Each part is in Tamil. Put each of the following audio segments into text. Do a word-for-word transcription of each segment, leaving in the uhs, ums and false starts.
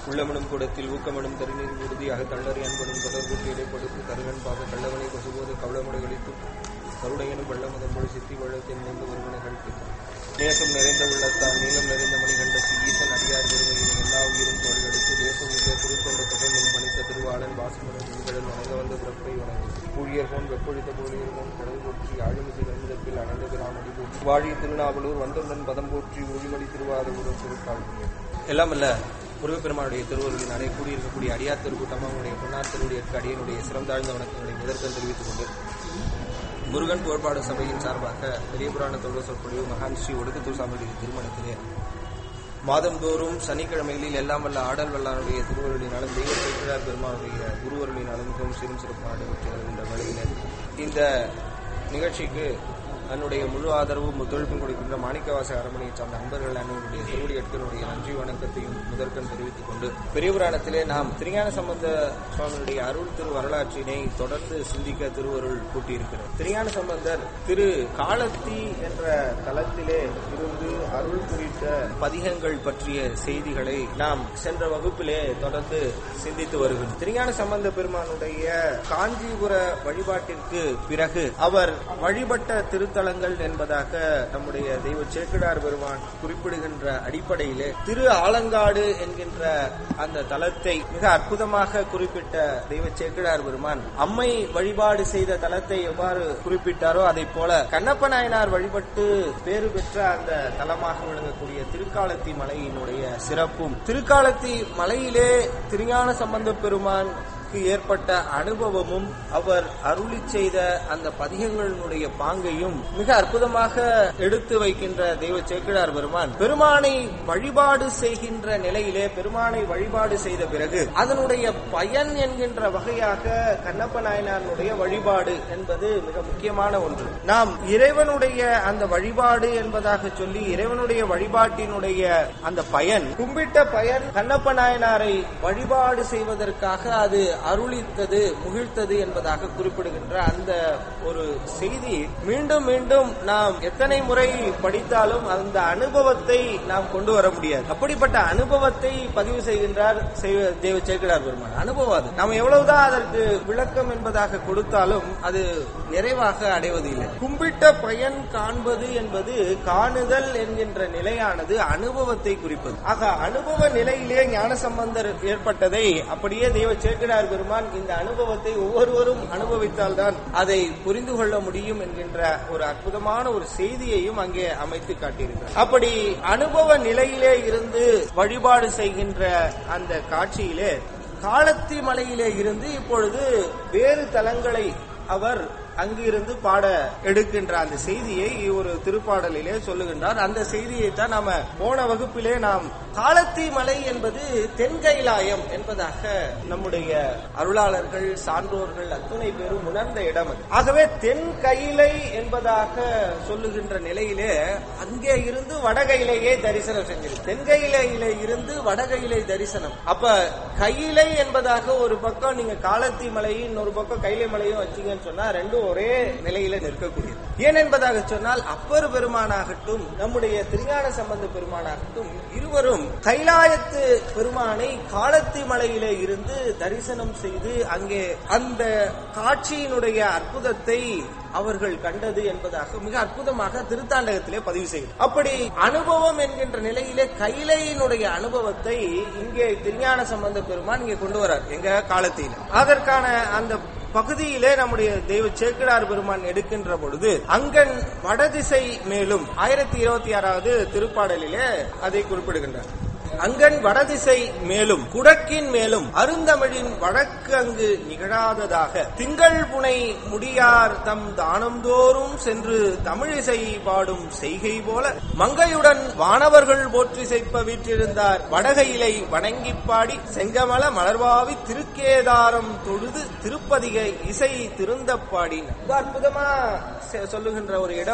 உள்ளமனும் கூடத்தில் ஊக்கமனும் தருநீர் உறுதியாக தள்ளறி அன்பனும் தொடர்புக்கு இடைப்படுத்து கருகன் பாக கள்ளவனை கொசுபோது கவளமுறை கழித்து கருடையனும் வெள்ளமதம்போடு சித்தி வள்ளத்தின் மூன்று ஒருவனைகள் நேசம் நிறைந்த உள்ளத்தான் நீளம் நிறைந்த மணிகண்ட சீசன் அடியார் பெருமையின் எல்லா உயிரும் தோல் எடுத்து தேசம் மிக திருக்கொண்ட புகழும் பணித்த திருவாளன் வாசமன திங்கள் வணங்க வந்த பிறப்பை வணங்கி ஊழியர் போன் வெப்பொழித்த போலியர் போன் கடல் போற்றி ஆளுமிசை கண்மிதத்தில் அடைந்த பிராமணி போற்றி வாழி திருநாவலூர் வந்தொன்றன் பதம் போற்றி ஒளிமொழி திருவாரூர் திருக்காள் எல்லாம் அல்ல முருகப்பெருமானுடைய திருவருளினாலே கூடியிருக்கக்கூடிய அடியார் திருக்கூட்டமாக அவனுடைய பொன்னார் திருவுடைய அடியனுடைய சிறந்தாழ்ந்த வணக்கங்களை முதற்கண் தெரிவித்துக் கொண்டு முருகன் கோட்பாடு சபையின் சார்பாக பெரிய புராண தொடர் சொற்பொழிவு மகான் ஸ்ரீ ஒடுக்கத்தூர் சாமியுடைய திருமணத்திலே மாதந்தோறும் சனிக்கிழமைகளில் எல்லாம் வல்ல ஆடல் வல்லாருடைய திருவருளினாலும் தெய்வ சேக்கிழார் பெருமானுடைய குருவருளினாலும் மிகவும் சிறும் சிறப்பாக நடைபெற்று வருகின்ற வேளையில் இந்த நிகழ்ச்சிக்கு தன்னுடைய முழு ஆதரவும் ஒத்துழைப்பும் கொடுக்கின்ற மாணிக்கவாச அரண்மனையை சார்ந்த நண்பர்கள் அனைவருடைய திருவடி எட்களுடைய நன்றி வணக்கத்தையும் முதற்கண் தெரிவித்துக் கொண்டு பெரிய புராணத்திலே நாம் திருஞான சம்பந்த சுவாமியுடைய அருள் திரு வரலாற்றினை தொடர்ந்து சிந்திக்க திருவருள் கூட்டியிருக்கிறோம். திருஞான சம்பந்தர் திரு காலத்தி என்ற தலத்திலே இருந்து அருள் குறித்த பதிகங்கள் பற்றிய செய்திகளை நாம் சென்ற வகுப்பிலே தொடர்ந்து சிந்தித்து வருகிறோம். திருஞான சம்பந்த பெருமானுடைய காஞ்சிபுர வழிபாட்டிற்கு பிறகு அவர் வழிபட்ட திருத்த தலங்கள் என்பதாக நம்முடைய தெய்வ சேக்கிழார் பெருமான் குறிப்பிடுகின்ற அடிப்படையிலே திரு ஆலங்காடு என்கின்ற அந்த தலத்தை மிக அற்புதமாக குறிப்பிட்ட தெய்வ சேக்கிழார் பெருமான் அம்மை வழிபாடு செய்த தலத்தை எவ்வாறு குறிப்பிட்டாரோ அதை போல கண்ணப்ப நாயனார் வழிபட்டு பேறு பெற்ற அந்த தலமாக விளங்கக்கூடிய திருக்காலத்தி மலையினுடைய சிறப்பும் திருக்காலத்தி மலையிலே திருஞான சம்பந்த பெருமான் ஏற்பட்ட அனுபவமும் அவர் அருளி செய்த அந்த பதிகங்களினுடைய பாங்கையும் மிக அற்புதமாக எடுத்து வைக்கின்ற தெய்வ சேக்கிழார் பெருமான் பெருமானை வழிபாடு செய்கின்ற நிலையிலே பெருமானை வழிபாடு செய்த பிறகு அதனுடைய பயன் என்கின்ற வகையாக கண்ணப்ப நாயனாருடைய வழிபாடு என்பது மிக முக்கியமான ஒன்று. நாம் இறைவனுடைய அந்த வழிபாடு என்பதாக சொல்லி இறைவனுடைய வழிபாட்டினுடைய அந்த பயன் கும்பிட்ட பயன் கண்ணப்ப நாயனாரை வழிபாடு செய்வதற்காக அது அருளித்தது முகிழ்த்தது என்பதாக குறிப்பிடுகின்ற அந்த ஒரு செய்தி மீண்டும் மீண்டும் நாம் எத்தனை முறை படித்தாலும் அந்த அனுபவத்தை நாம் கொண்டு வர முடியாது. அப்படிப்பட்ட அனுபவத்தை பதிவு செய்கின்றார் தெய்வ சேக்கிழார் பெருமான். அனுபவம் அது நாம் எவ்வளவுதான் அதற்கு விளக்கம் என்பதாக கொடுத்தாலும் அது நிறைவாக அடைவதில்லை. கும்பிட்ட பயன் காண்பது என்பது காணுதல் என்கின்ற நிலையானது அனுபவத்தை குறிப்பது. ஆக அனுபவ நிலையிலே ஞானசம்பந்தர் ஏற்பட்டதை அப்படியே தெய்வ சேக்கிழார் பெருமான் இந்த அனுபவத்தை ஒவ்வொருவரும் அனுபவித்தால்தான் அதை புரிந்து கொள்ள முடியும் என்கின்ற ஒரு அற்புதமான ஒரு செய்தியையும் அங்கே அமைத்து காட்டியிருக்கிறார். அப்படி அனுபவ நிலையிலே இருந்து வழிபாடு செய்கின்ற அந்த காட்சியிலே காலத்தி மலையிலே இருந்து இப்பொழுது வேறு தலங்களை அவர் அங்கிருந்து பாட எடுக்கின்ற அந்த செய்தியை ஒரு திருப்பாடலிலே சொல்லுகின்றார். அந்த செய்தியை தான் நாம போன வகுப்பிலே நாம் காலத்தி மலை என்பது தென்கைலாயம் என்பதாக நம்முடைய அருளாளர்கள் சான்றோர்கள் அத்துணை பேரும் உணர்ந்த இடம் அது. ஆகவே தென் கையிலை என்பதாக சொல்லுகின்ற நிலையிலே அங்கே இருந்து வடகையிலேயே தரிசனம் செஞ்சிருக்கு. தென்கையிலையிலே இருந்து வடகையிலை தரிசனம். அப்ப கையிலை என்பதாக ஒரு பக்கம் நீங்க காலத்தி மலையும் ஒரு பக்கம் கைலை மலையும் வச்சீங்கன்னு சொன்னா ரெண்டும் ஒரே நிலையில நிற்கக்கூடியது. ஏன் என்பதாக சொன்னால் அப்பர் பெருமானாகட்டும் நம்முடைய திருஞான சம்பந்த பெருமானாகட்டும் இருவரும் கைலாயத்து பெருமானை காலத்தி மலையிலே இருந்து தரிசனம் செய்து அங்கே அந்த காட்சியினுடைய அற்புதத்தை அவர்கள் கண்டது என்பதாக மிக அற்புதமாக திருத்தாண்டகத்திலே பதிவு செய்யும். அப்படி அனுபவம் என்கின்ற நிலையிலே கைலையினுடைய அனுபவத்தை இங்கே திருஞான சம்பந்த பெருமான் இங்கே கொண்டு வரார் எங்க காலத்தில. அதற்கான அந்த பகுதியிலே நம்முடைய தெய்வ சேக்கிழார் பெருமான் எடுக்கின்ற பொழுது அங்கன் வடதிசை மேலும் ஆயிரத்தி இருபத்தி ஆறாவது திருப்பாடலிலே அதை குறிப்பிடுகின்றார். அங்கன் வடதிசை மேலும் குடக்கின் மேலும் அருந்தமிழின் வழக்கு அங்கு நிகழாததாக திங்கள் புனை முடியார் தம் தானந்தோறும் சென்று தமிழிசை பாடும் செய்கை போல மங்கையுடன் வானவர்கள் போற்றி செய்ப்ப வீற்றிருந்தார் வடகையிலை வணங்கி பாடி செங்கமல மலர்வாவி திருக்கேதாரம் தொழுது திருப்பதிகை இசை திருந்த பாடி. அற்புதமா சொல்லுகின்ற ஒரு இடம்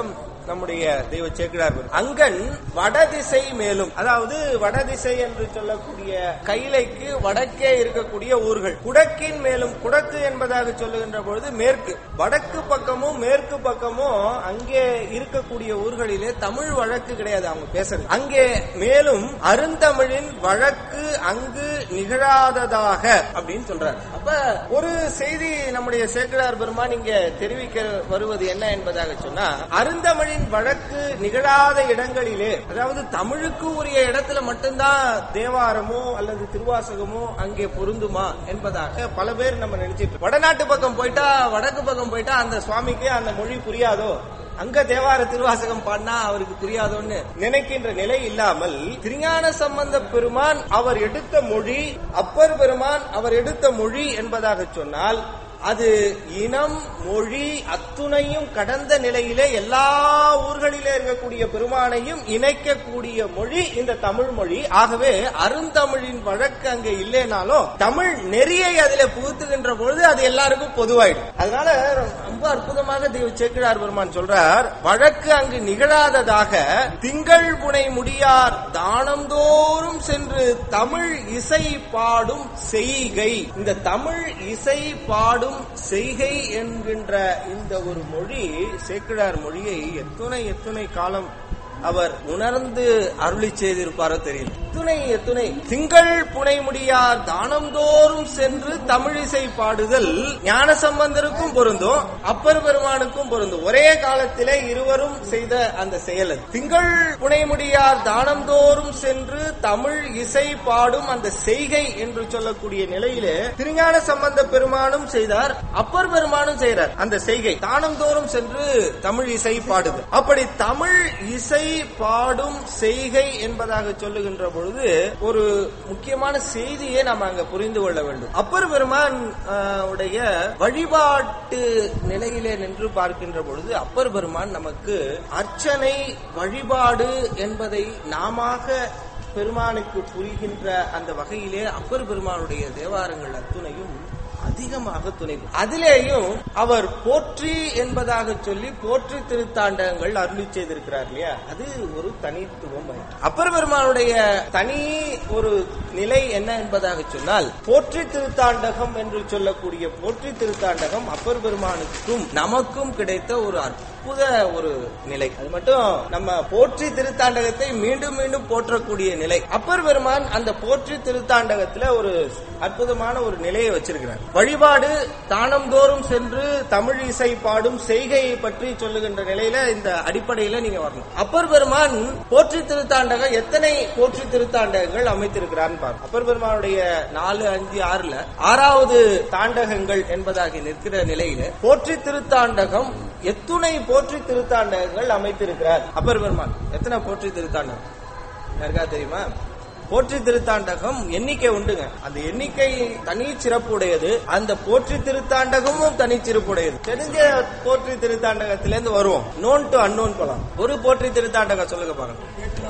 நம்முடைய தெய்வ சேக்கிழார். அங்கன் வடதிசை மேலும், அதாவது வடதிசை என்று சொல்லக்கூடிய கைலைக்கு வடக்கே இருக்கக்கூடிய ஊர்கள். குடக்கின் மேலும், குடக்கு என்பதாக சொல்லுகின்ற பொழுது மேற்கு, வடக்கு பக்கமும் மேற்கு பக்கமும் அங்கே இருக்கக்கூடிய ஊர்களிலே தமிழ் வழக்கு கிடையாது அவங்க பேசுறது. அங்கே மேலும் அருந்தமிழின் வழக்கு அங்கு நிகழாததாக அப்படின்னு சொல்றாரு. அப்ப ஒரு செய்தி நம்முடைய சேக்கிழார் பெருமான் இங்க தெரிவிக்க வருவது என்ன என்பதாக சொன்னா, அருந்தமிழின் வழக்கு நிகழாத இடங்களிலே, அதாவது தமிழுக்கு உரிய இடத்துல மட்டும்தான் தேவாரமோ அல்லது திருவாசகமோ அங்கே பொருந்துமா என்பதாக பல பேர் நம்ம நினைச்சிட்டு, வடநாட்டு பக்கம் போயிட்டா வடக்கு பக்கம் போயிட்டா அந்த சுவாமிக்கு அந்த மொழி புரியாதோ, அங்க தேவார திருவாசகம் பாடினா அவருக்கு புரியாதோன்னு நினைக்கின்ற நிலை இல்லாமல், திருஞான சம்பந்த பெருமான் அவர் எடுத்த மொழி, அப்பர் பெருமான் அவர் எடுத்த மொழி என்பதாக சொன்னால் அது இனம் மொழி அத்துணையும் கடந்த நிலையிலே எல்லா ஊர்களிலே இருக்கக்கூடிய பெருமானையும் இணைக்கக்கூடிய மொழி இந்த தமிழ் மொழி. ஆகவே அருந்தமிழின் வழக்கு அங்கே இல்லைனாலும் தமிழ் நெறியை அதிலே புகுத்துகின்ற பொழுது அது எல்லாருக்கும் பொதுவாயிடும். அதனால ரொம்ப அற்புதமாக தெய்வ சேக்கிழார் பெருமான் சொல்றார், வழக்கு அங்கு நிகழாததாக திங்கள் புனை முடியார் தானந்தோறும் சென்று தமிழ் இசை பாடும் செய்கை. இந்த தமிழ் இசை பாடும் செய்கை என்கின்ற இந்த ஒரு மொழி, சேக்கிழார் மொழியை எத்துணை எத்துணை காலம் அவர் உணர்ந்து அருளி செய்திருப்பாரோ தெரியல. எத்துணை எத்துணை திங்கள் புனை முடியார் தானந்தோறும் சென்று தமிழிசை பாடுதல் ஞான சம்பந்தருக்கும் பொருந்தும், அப்பர் பெருமானுக்கும் பொருந்தும். ஒரே காலத்திலே இருவரும் செய்த அந்த செயல். திங்கள் புனை முடியார் தானந்தோறும் சென்று தமிழ் இசை பாடும் அந்த செய்கை என்று சொல்லக்கூடிய நிலையிலே திருஞான சம்பந்த பெருமானும் செய்தார், அப்பர் பெருமானும் செய்கிறார். அந்த செய்கை தானந்தோறும் சென்று தமிழ் இசை பாடுதல். அப்படி தமிழ் இசை பாடும் செய்கை என்பதாக சொல்லுகின்ற பொழுது ஒரு முக்கியமான செய்தியை நாம் அங்க புரிந்து கொள்ள வேண்டும். அப்பர் பெருமான் உடைய வழிபாட்டு நிலையிலே நின்று பார்க்கின்ற பொழுது அப்பர் பெருமான் நமக்கு அர்ச்சனை வழிபாடு என்பதை நாம பெருமானுக்கு புரிகின்ற அந்த வகையிலே அப்பர் பெருமானுடைய தேவாரங்கள் அத்துணையும் அதிகமாக துணை. அதிலேயும் அவர் போற்றி என்பதாக சொல்லி போற்றி திருத்தாண்டகங்கள் அருளி செய்திருக்கிறார் இல்லையா, அது ஒரு தனித்துவம். அப்பர் பெருமானுடைய தனி ஒரு நிலை என்ன என்பதாக சொன்னால், போற்றி திருத்தாண்டகம் என்று சொல்லக்கூடிய போற்றி திருத்தாண்டகம் அப்பர் பெருமானுக்கும் நமக்கும் கிடைத்த ஒரு அற்புத ஒரு நிலை. அது மட்டும் நம்ம போற்றி திருத்தாண்டகத்தை மீண்டும் மீண்டும் போற்றக்கூடிய நிலை. அப்பர் பெருமான் அந்த போற்றி திருத்தாண்டகத்துல ஒரு அற்புதமான ஒரு நிலையை வச்சிருக்கிறார். வழிபாடு தானந்தோறும் சென்று தமிழ் இசை பாடும் செய்கையை பற்றி சொல்லுகின்ற நிலையில இந்த அடிப்படையில நீங்க வரணும். அப்பர் பெருமான் போற்றி திருத்தாண்டகம் எத்தனை போற்றி திருத்தாண்டகங்கள் அமைத்திருக்கிறார் பாருங்க. அப்பர் பெருமானுடைய நாலு அஞ்சு ஆறுல ஆறாவது தாண்டகங்கள் என்பதாக நிற்கிற நிலையில போற்றி திருத்தாண்டகம் எத்துணை போற்றி திருத்தாண்டகங்கள் அமைத்திருக்கிறார் அப்பர் பெருமான். எத்தனை போற்றி திருத்தாண்டகம் யாருக்கா தெரியுமா? போற்றி திருத்தாண்டகம் எண்ணிக்கை உண்டுங்க. அந்த எண்ணிக்கை தனி சிறப்புடையது. அந்த போற்றி திருத்தாண்டகமும் தனி சிறப்புடையது. தெரிஞ்ச போற்றி திருத்தாண்டகத்திலிருந்து வருவோம். நோன் டு அன்னோன் போலாம். ஒரு போற்றி திருத்தாண்டகம் சொல்லுங்க பாருங்க.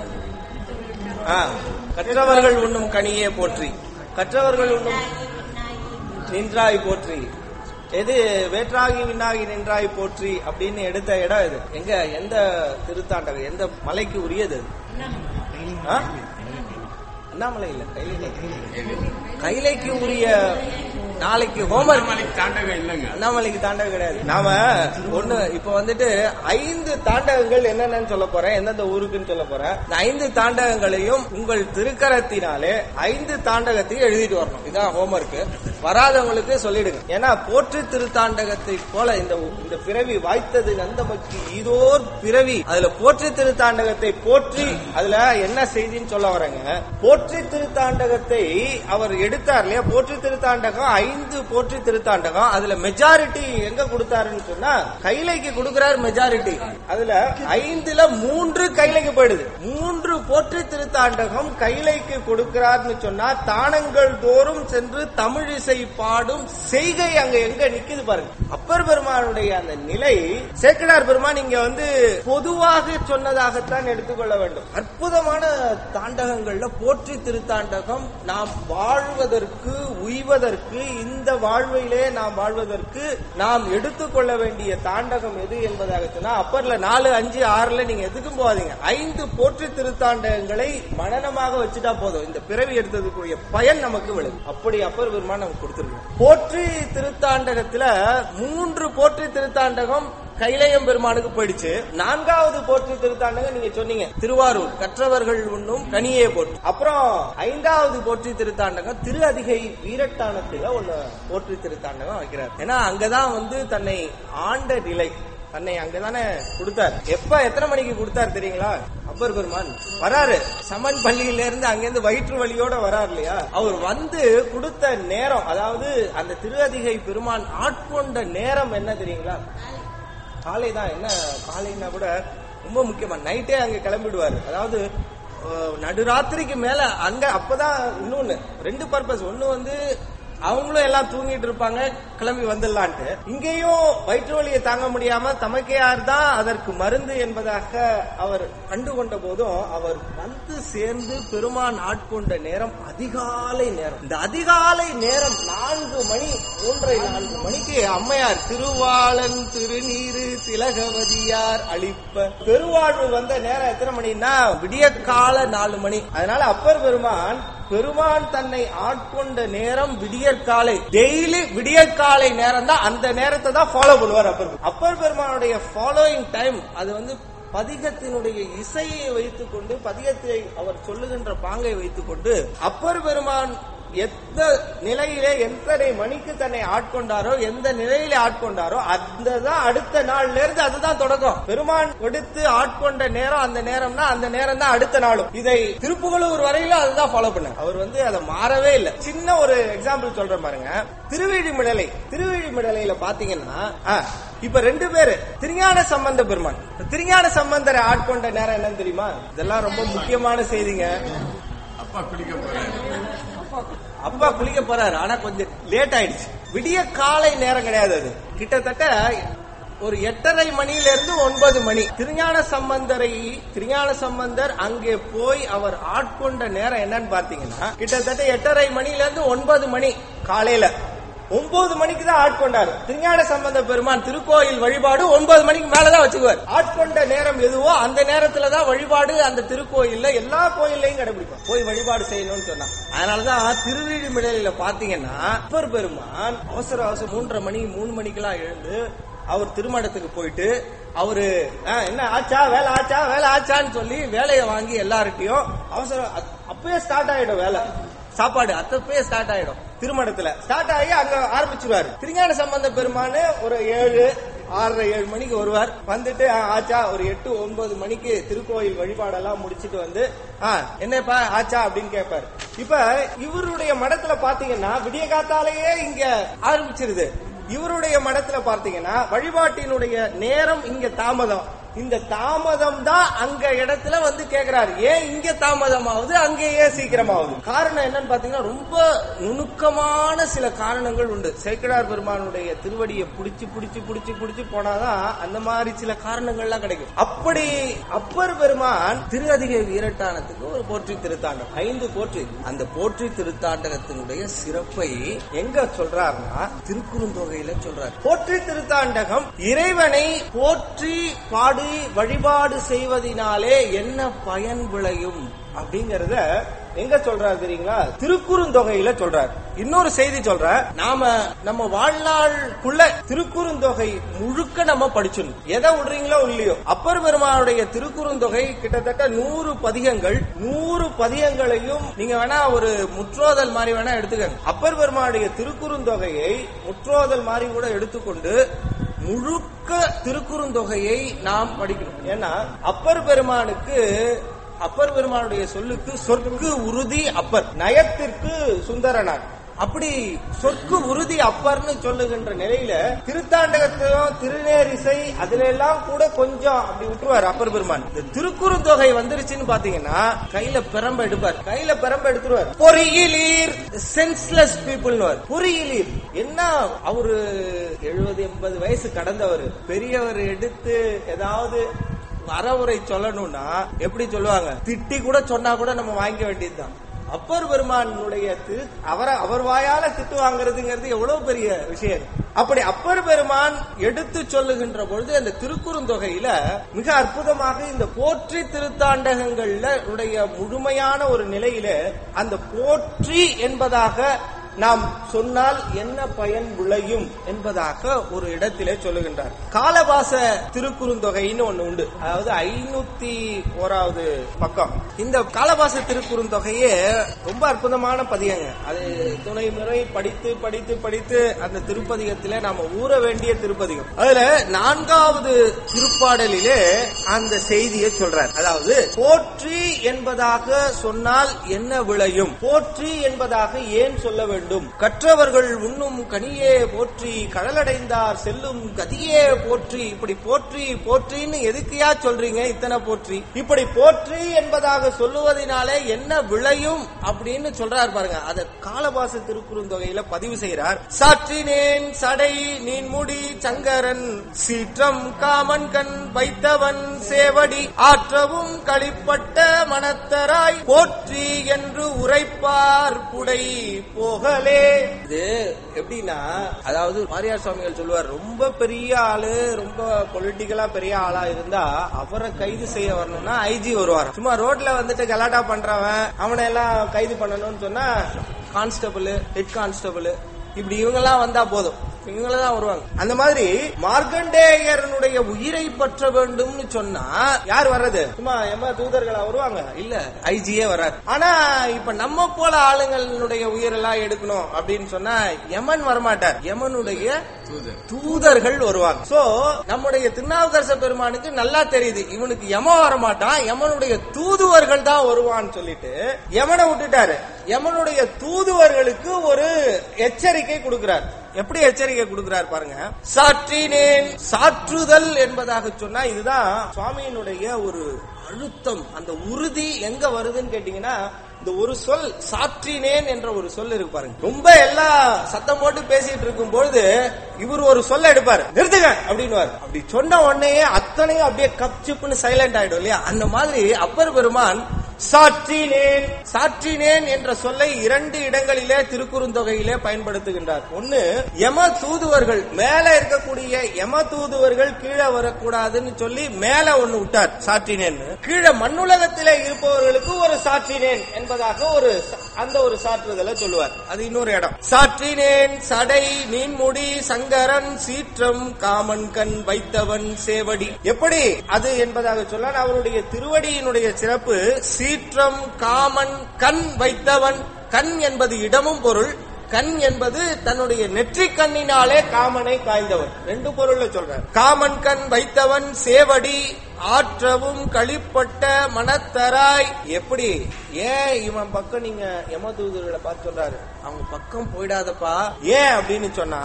கற்றவர்கள் உண்ணும் கனியே போற்றி, கற்றவர்கள் உண்ணும் நின்றாய் போற்றி, எது வேற்றாகி விண்ணாகி நின்றாய் போற்றி அப்படின்னு எடுத்த இடம் இது. எங்க எந்த திருத்தாண்டகம் எந்த மலைக்கு உரியது? அண்ணாமலை இல்ல, கைலை. கைலைக்கு உரிய நாளைக்கு ஹோமர் தாண்டகம் இல்லைங்க, அண்ணாமலைக்கு தாண்டகம் கிடையாது. நாம ஒண்ணு இப்ப வந்துட்டு ஐந்து தாண்டகங்கள் என்னென்னு சொல்ல போறேன், எந்தெந்த ஊருக்குன்னு சொல்ல போறேன். இந்த ஐந்து தாண்டகங்களையும் உங்கள் திருக்கரத்தினாலே ஐந்து தாண்டகத்தையும் எழுதிட்டு வரணும். இதான் ஹோம்ஒர்க். வராதவங்களுக்கு சொல்லிடுங்க. ஏன்னா போற்றி திருத்தாண்டகத்தை போல இந்த இந்த பிறவி வாய்த்தது நந்தமக்கு இதோர் பிறவி. அதுல போற்றி திருத்தாண்டகத்தை போற்றி அதுல என்ன செய்தின்னு சொல்ல வரங்க. போற்றி திருத்தாண்டகத்தை அவர் எடுத்தார் இல்லையா, போற்றி திருத்தாண்டகம் ஐந்து போற்றி திருத்தாண்டகம். அதுல மெஜாரிட்டி எங்க கொடுத்தாருன்னு சொன்னா கைலைக்கு கொடுக்கிறார் மெஜாரிட்டி. அதுல ஐந்துல மூன்று கைலைக்கு போயிடுது. மூன்று போற்றி திருத்தாண்டகம் கைலைக்கு கொடுக்கிறார்னு சொன்னா தானங்கள் தோறும் சென்று தமிழ் இசை பாடும் செய்கை அங்க எங்க நிக்குது பாருங்க. அப்பர் பெருமானுடைய அந்த நிலை சேக்கிழார் பெருமான் இங்க வந்து பொதுவாக சொன்னதாகத்தான் எடுத்துக்கொள்ள வேண்டும். அற்புதமான தாண்டகங்கள்ல போற்றி திருத்தாண்டகம் நாம் வாழ்வதற்கு உய்வதற்கு இந்த வாழ்விலே நாம் வாழ்வதற்கு நாம் எடுத்துக்கொள்ள வேண்டிய தாண்டகம் எது என்பதாக சொன்னா, அப்பர்ல நாலு அஞ்சு ஆறுல நீங்க எதுக்கும் போகாதீங்க. ஐந்து போற்றி திருத்தாண்டகங்களை மனனமாக வச்சுட்டா போதும், இந்த பிறவி எடுத்ததுக்குரிய பயன் நமக்கு விழும். அப்படி அப்பர் பெருமான் நமக்கு கொடுத்திருக்கோம். போற்றி திருத்தாண்டகத்துல மூன்று போற்றி திருத்தாண்டகம் கைலையம் பெருமானுக்கு போயிடுச்சு. நான்காவது போற்றி திருத்தாண்டகம் நீங்க சொன்னீங்க திருவாரூர் கற்றவர்கள் உண்ணும் கனியே போற்றி. அப்புறம் ஐந்தாவது போற்றி திருத்தாண்டகம் திரு அதிகை வீரட்டானத்துல ஒண்ணு போற்றி திருத்தாண்டகம் வைக்கிறார். ஏன்னா அங்கதான் வந்து தன்னை ஆண்ட நிலை, தன்னை அங்கதானே கொடுத்தார். எப்ப எத்தனை மணிக்கு கொடுத்தார் தெரியுங்களா? அப்பர் பெருமான் வராரு சமன் பள்ளியில இருந்து, அங்கிருந்து வயிற்று வலியோட வராரு இல்லையா, அவர் வந்து கொடுத்த நேரம், அதாவது அந்த திரு அதிகை பெருமான் ஆட்கொண்ட நேரம் என்ன தெரியுங்களா? காலை தான். என்ன காலைன்னா கூட ரொம்ப முக்கியமா நைட்டே அங்க கிளம்பிடுவாரு. அதாவது நடுராத்திரிக்கு மேல அங்க அப்பதான் இன்னொன்னு ரெண்டு பர்பஸ். ஒண்ணு வந்து அவங்களும் எல்லாம் தூங்கிட்டு இருப்பாங்க, கிளம்பி வந்துடலான்ட்டு. இங்கேயும் வயிற்று வலியை தாங்க முடியாம தமக்கையார் தான் அதற்கு மருந்து என்பதாக அவர் கண்டுகொண்ட போதும் அவர் வந்து சேர்ந்து பெருமான் ஆட்கொண்ட நேரம் அதிகாலை நேரம். இந்த அதிகாலை நேரம் நான்கு மணி மூன்றரை நான்கு மணிக்கு அம்மையார் திருவாளன் திருநீரு திலகவதியார் அளிப்ப பெருவாழ்வு வந்த நேரம் எத்தனை மணின்னா விடிய கால நாலு மணி. அதனால அப்பர் பெருமான் பெருமான் தன்னை ஆட்கொண்ட நேரம் விடியற்காலை. டெய்லி விடியற்காலை நேரம் தான், அந்த நேரத்தை தான் ஃபாலோ பண்ணுவார் அப்பர். அப்பர் பெருமானுடைய ஃபாலோயிங் டைம் அது வந்து பதிகத்தினுடைய இசையை வைத்துக் கொண்டு, பதிகத்தை அவர் சொல்லுகின்ற பாங்கை வைத்துக் கொண்டு அப்பர் பெருமான் எந்த நிலையிலே எத்தனை மணிக்கு தன்னை ஆட்கொண்டாரோ, எந்த நிலையிலே ஆட்கொண்டாரோ அந்த தான் அடுத்த நாள்ல இருந்து அதுதான் தொடக்கம். பெருமான் எடுத்து ஆட்கொண்ட நேரம் அந்த நேரம்னா அந்த நேரம் தான் அடுத்த நாளும். இதை திருப்புகழூர் வரையிலும் அதுதான் ஃபாலோ பண்ண. அவர் வந்து அதை மாறவே இல்லை. சின்ன ஒரு எக்ஸாம்பிள் சொல்றேன் பாருங்க. திருவிழிமிடலை திருவிழிமிடலையில பாத்தீங்கன்னா இப்ப ரெண்டு பேரு திருஞான சம்பந்த பெருமான், திருஞான சம்பந்தரை ஆட்கொண்ட நேரம் என்னன்னு தெரியுமா? இதெல்லாம் ரொம்ப முக்கியமான செய்திங்க. அப்பா குளிக்க போறாரு அப்பா குளிக்க போறாரு ஆனா கொஞ்சம் லேட் ஆயிடுச்சு. விடிய காலை நேரம் கிடையாது, அது கிட்டத்தட்ட ஒரு எட்டரை மணியில இருந்து ஒன்பது மணி. திருஞான சம்பந்தரை திருஞான சம்பந்தர் அங்கே போய் அவர் ஆட்கொண்ட நேரம் என்னன்னு பாத்தீங்கன்னா கிட்டத்தட்ட எட்டரை மணில இருந்து ஒன்பது மணி காலையில. ஒன்பது மணிக்கு தான் ஆட்கொண்டாரு. திருஞான சம்பந்த பெருமான் திருக்கோயில் வழிபாடு ஒன்பது மணிக்கு மேலதான் வச்சுக்குவார். ஆட்கொண்ட நேரம் எதுவோ அந்த நேரத்துலதான் வழிபாடு அந்த திருக்கோயில்ல எல்லா கோயிலையும் கடைபிடிப்பார். போய் வழிபாடு செய்யணும்னு சொன்னா. அதனாலதான் திருவிழிமிடலில பாத்தீங்கன்னா அப்பர் பெருமான் அவசர அவசரம் மூன்றரை மணி மூணு மணிக்கெல்லாம் எழுந்து அவர் திருமணத்துக்கு போயிட்டு அவரு என்ன ஆச்சா வேலை ஆச்சா வேலை ஆச்சான்னு சொல்லி வேலையை வாங்கி எல்லார்கிட்டையும் அவசரம் அப்பயே ஸ்டார்ட் ஆயிடும் வேலை. சாப்பாடு அத்தப்பே ஸ்டார்ட் ஆயிடும். திருமணத்துல ஸ்டார்ட் ஆகி அங்க ஆரம்பிச்சிருவாரு. திருஞான சம்பந்த பெருமானு ஒரு ஏழு ஆறரை ஏழு மணிக்கு வருவார். வந்துட்டு ஆச்சா ஒரு எட்டு ஒன்பது மணிக்கு திருக்கோயில் வழிபாடெல்லாம் முடிச்சுட்டு வந்து என்னப்பா ஆச்சா அப்படின்னு கேட்பாரு. இப்ப இவருடைய மடத்துல பாத்தீங்கன்னா விடிய காத்தாலேயே இங்க ஆரம்பிச்சிருது. இவருடைய மடத்துல பார்த்தீங்கன்னா வழிபாட்டினுடைய நேரம் இங்க தாமதம். இந்த தாமதம் தான் அங்க இடத்துல வந்து கேக்குறாரு, ஏன் இங்க தாமதம் ஆகுது அங்க ஏன் சீக்கிரமாகுது? காரணம் என்னன்னு பாத்தீங்கன்னா ரொம்ப நுணுக்கமான சில காரணங்கள் உண்டு. சேக்கிழார் பெருமானுடைய திருவடியை புடிச்சு புடிச்சு புடிச்சு புடிச்சு போனாதான் அந்த மாதிரி சில காரணங்கள்லாம் கிடைக்கும். அப்படி அப்பர் பெருமான் திரு அதிகை வீரட்டானத்துக்கு ஒரு போற்றி திருத்தாண்டம், ஐந்து போற்றி. அந்த போற்றி திருத்தாண்டகத்தினுடைய சிறப்பை எங்க சொல்றாருன்னா திருக்குறுந்தொகையில சொல்றாரு. போற்றி திருத்தாண்டகம் இறைவனை போற்றி பாடு வழிபாடு செய்வதனாலே என்ன பயன் விளையும் அப்படிங்கறத எங்க சொல்றாரு தெரியுங்களா? திருக்குறுந்தொகையில சொல்றாரு. இன்னொரு செய்தி சொல்ற, நாம நம்ம வாழ்நாளுக்குள்ள திருக்குறுந்தொகை முழுக்க நம்ம படிச்சிடணும். எதை விடுறீங்களோ இல்லையோ. அப்பர் பெருமானுடைய திருக்குறுந்தொகை கிட்டத்தட்ட நூறு பதிகங்கள். நூறு பதிகங்களையும் நீங்க வேணா ஒரு முற்றோதல் மாதிரி வேணா எடுத்துக்கங்க. அப்பர் பெருமானுடைய திருக்குறுந்தொகையை முற்றோதல் மாதிரி கூட எடுத்துக்கொண்டு முழுக்க திருக்குறுந்தொகையை நாம் படிக்கணும். ஏன்னா அப்பர் பெருமானுக்கு அப்பர் பெருமானுடைய சொல்லுக்கு சொற்கு உறுதி அப்பர், நயத்திற்கு சுந்தரனார். அப்படி சொற்கு உறுதி அப்பர்னு சொல்லுகின்ற நிலையில திருத்தாண்டகத்தையும் திருநேரிசை அதுல எல்லாம் கூட கொஞ்சம் அப்படி விட்டுருவார் அப்பர் பெருமான். இந்த திருக்குறுந்தொகை வந்துருச்சுன்னு பாத்தீங்கன்னா கையில பெரம்ப எடுப்பார், கையில பெரம்ப எடுத்துருவார். பொறியிலீர் சென்ஸ்லெஸ் பீப்புள். பொறியிலீர் என்ன, அவரு எழுபது எண்பது வயசு கடந்தவர், பெரியவர் எடுத்து ஏதாவது அறவுரை சொல்லணும்னா எப்படி சொல்லுவாங்க? திட்டி கூட சொன்னா கூட நம்ம வாங்கிக்க வேண்டியதுதான். அப்பர் பெருமானுடைய திரு அவரை அவர் வாயால திட்டு வாங்குறதுங்கிறது எவ்வளவு பெரிய விஷயம். அப்படி அப்பர் பெருமான் எடுத்து சொல்லுகின்ற பொழுது அந்த திருக்குறுந்தொகையில மிக அற்புதமாக இந்த போற்றி திருத்தாண்டகங்கள்ல உடைய முழுமையான ஒரு நிலையில அந்த போற்றி என்பதாக நாம் சொன்னால் என்ன பயன் விளையும் என்பதாக ஒரு இடத்திலே சொல்லுகின்றார். காலபாச திருக்குறுந்தொகைன்னு ஒண்ணு உண்டு, அதாவது ஐநூத்தி ஓராவது பக்கம். இந்த காலபாச திருக்குறுந்தொகையே ரொம்ப அற்புதமான பதியங்க. அது துணை முறை படித்து படித்து படித்து அந்த திருப்பதிகத்திலே நாம ஊற வேண்டிய திருப்பதிகம். அதுல நான்காவது திருப்பாடலிலே அந்த செய்தியை சொல்றார். அதாவது போற்றி என்பதாக சொன்னால் என்ன விளையும், போற்றி என்பதாக ஏன் சொல்ல வேண்டும், கற்றவர்கள் உண்ணும் கனியே போற்றி, கடலடைந்தார் செல்லும் கதியே போற்றி. இப்படி போற்றி போற்றின்னு எதுக்கையா சொல்றீங்க இத்தனை போற்றி, இப்படி போற்றி என்பதாக சொல்லுவதனாலே என்ன விளையும் அப்படின்னு சொல்றார் பாருங்க. அத காலபாச திருக்குறுந்தொகையில பதிவு செய்கிறார். சாற்றினேன் சடை நீன்முடி சங்கரன் சீற்றம் காமன் கண் வைத்தவன் சேவடி ஆற்றவும் களிப்பட்ட மனத்தராய் போற்றி என்று உரைப்பார் புடை போக. இது எப்படின்னா, அதாவது மாரியார் சுவாமிகள் சொல்லுவார், ரொம்ப பெரிய ஆளு ரொம்ப பொலிட்டிக்கலா பெரிய ஆளா இருந்தா அவரை கைது செய்ய வரணும்னா ஐஜி வருவார். சும்மா ரோட்ல வந்துட்டு கலாட்டா பண்றவன் அவனை எல்லாம் கைது பண்ணணும்னு சொன்னா கான்ஸ்டபிள் ஹெட் கான்ஸ்டபிள் இப்படி இவங்க எல்லாம் வந்தா போதும், இவங்களதான் வருவாங்க. அந்த மாதிரி மார்க்கண்டேயரனுடைய உயிரை பற்ற வேண்டும்னு சொன்னா யார் வர்றது, சும்மா எம்ம தூதர்களா வருவாங்க, இல்ல ஐஜியே வராது. ஆனா இப்ப நம்ம போல ஆளுங்களுடைய உயிரெல்லாம் எடுக்கணும் அப்படின்னு சொன்னா யமன் வரமாட்டார், யமனுடைய தூதர்கள் வருவாங்க. சோ நம்முடைய திருநாவுக்கரச பெருமானுக்கு நல்லா தெரியுது இவனுக்கு யமன் வரமாட்டான், யமனுடைய தூதுவர்கள் தான் வருவான்னு சொல்லிட்டு யமனை விட்டுட்டாரு. யமனுடைய தூதுவர்களுக்கு ஒரு எச்சரிக்கை கொடுக்கிறார். எப்படி எச்சரிக்கை கொடுக்கிறார் பாருங்க. சாற்றினேன், சாற்றுதல் என்பதாக சொன்னா இதுதான் சுவாமியினுடைய ஒரு அழுத்தம், அந்த உறுதி எங்க வருதுன்னு கேட்டீங்கன்னா இந்த ஒரு சொல் சாற்றினேன் என்ற ஒரு சொல் இருக்கு பாருங்க. ரொம்ப எல்லாம் சத்தம் போட்டு பேசிட்டு இருக்கும் பொழுது இவர் ஒரு சொல்ல எடுப்பாரு, நிறுத்துங்க அப்படின்னு. அப்படி சொன்ன உடனே அத்தனையும் அப்படியே கப் சிப்புன்னு சைலண்ட் ஆயிடும் இல்லையா, அந்த மாதிரி அப்பர் பெருமான் சாற்றினேன் சாற்றினேன் என்ற சொல்லை இரண்டு இடங்களிலே திருக்குறுந்தொகையிலே பயன்படுத்துகின்றார். ஒன்னு, யம தூதுவர்கள் மேல இருக்கக்கூடிய யம தூதுவர்கள் கீழே வரக்கூடாதுன்னு சொல்லி மேல ஒன்னு விட்டார் சாற்றினேன். கீழே மண்ணுலகத்திலே இருப்பவர்களுக்கு ஒரு சாற்றினேன் என்பதாக ஒரு அந்த ஒரு சாற்றுதலை சொல்லுவார். அது இன்னொரு இடம். சாற்றினேன் சடை நீன்முடி சங்கரன் சீற்றம் காமன் கண் வைத்தவன் சேவடி. எப்படி அது என்பதாக சொல்ல அவருடைய திருவடியினுடைய சிறப்பு சீற்றம் காமன் கண் வைத்தவன். கண் என்பது இடமும் பொருள், கண் என்பது தன்னுடைய நெற்றி கண்ணினாலே காமனை காய்ந்தவன், ரெண்டு பொருள்ல சொல்ற. காமன் கண் வைத்தவன் சேவடி ஆற்றவும் களிப்பட்ட மனத்தராய். எப்படி ஏன் இவன் பக்கம் நீங்க யம தூதர்களை பார்த்து சொல்றாரு, அவங்க பக்கம் போயிடாதப்பா. ஏன் அப்படின்னு சொன்னா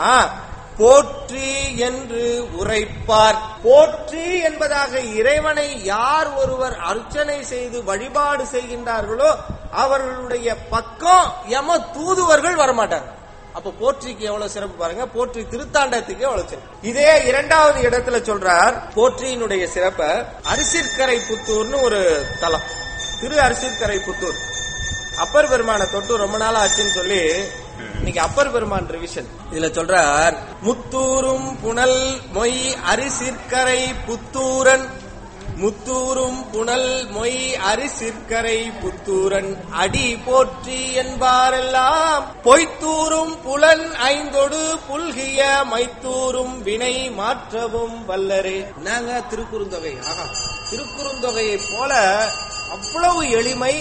போற்றி என்று உரைப்பார். போற்றி என்பதாக இறைவனை யார் ஒருவர் அர்ச்சனை செய்து வழிபாடு செய்கின்றார்களோ அவர்களுடைய பக்கம் யம தூதுவர்கள் வரமாட்டார். அப்ப போற்றிக்கு எவ்வளவு சிறப்பு பாருங்க, போற்றி திருத்தாண்டத்துக்கு எவ்வளவு சிறப்பு. இதே இரண்டாவது இடத்துல சொல்றார் போற்றியினுடைய சிறப்ப. அரிசிற்கரை புத்தூர்னு ஒரு தலம், திரு அரிசிற்கரை புத்தூர். அப்பர் பெருமான தொட்டு ரொம்ப நாள் ஆச்சுன்னு சொல்லி இன்னைக்கு அப்பர் பெருமான் ரிவிஷன் இதுல சொல்றார். முத்தூரும் புனல் மொய் அரிசிற்கரை புத்தூரன், முத்தூரும் புனல் மொய் அரிசிற்கரை புத்தூரன் அடி போற்றி என்பாரெல்லாம் பொய்த்தூரும் புலன் ஐந்தொடு புல்கிய மைத்தூரும் வினை மாற்றவும் வல்லரே. நாங்க திருக்குறுந்தொகை, ஆஹா, திருக்குறுந்தொகையை போல அவ்வளவு எளிமை,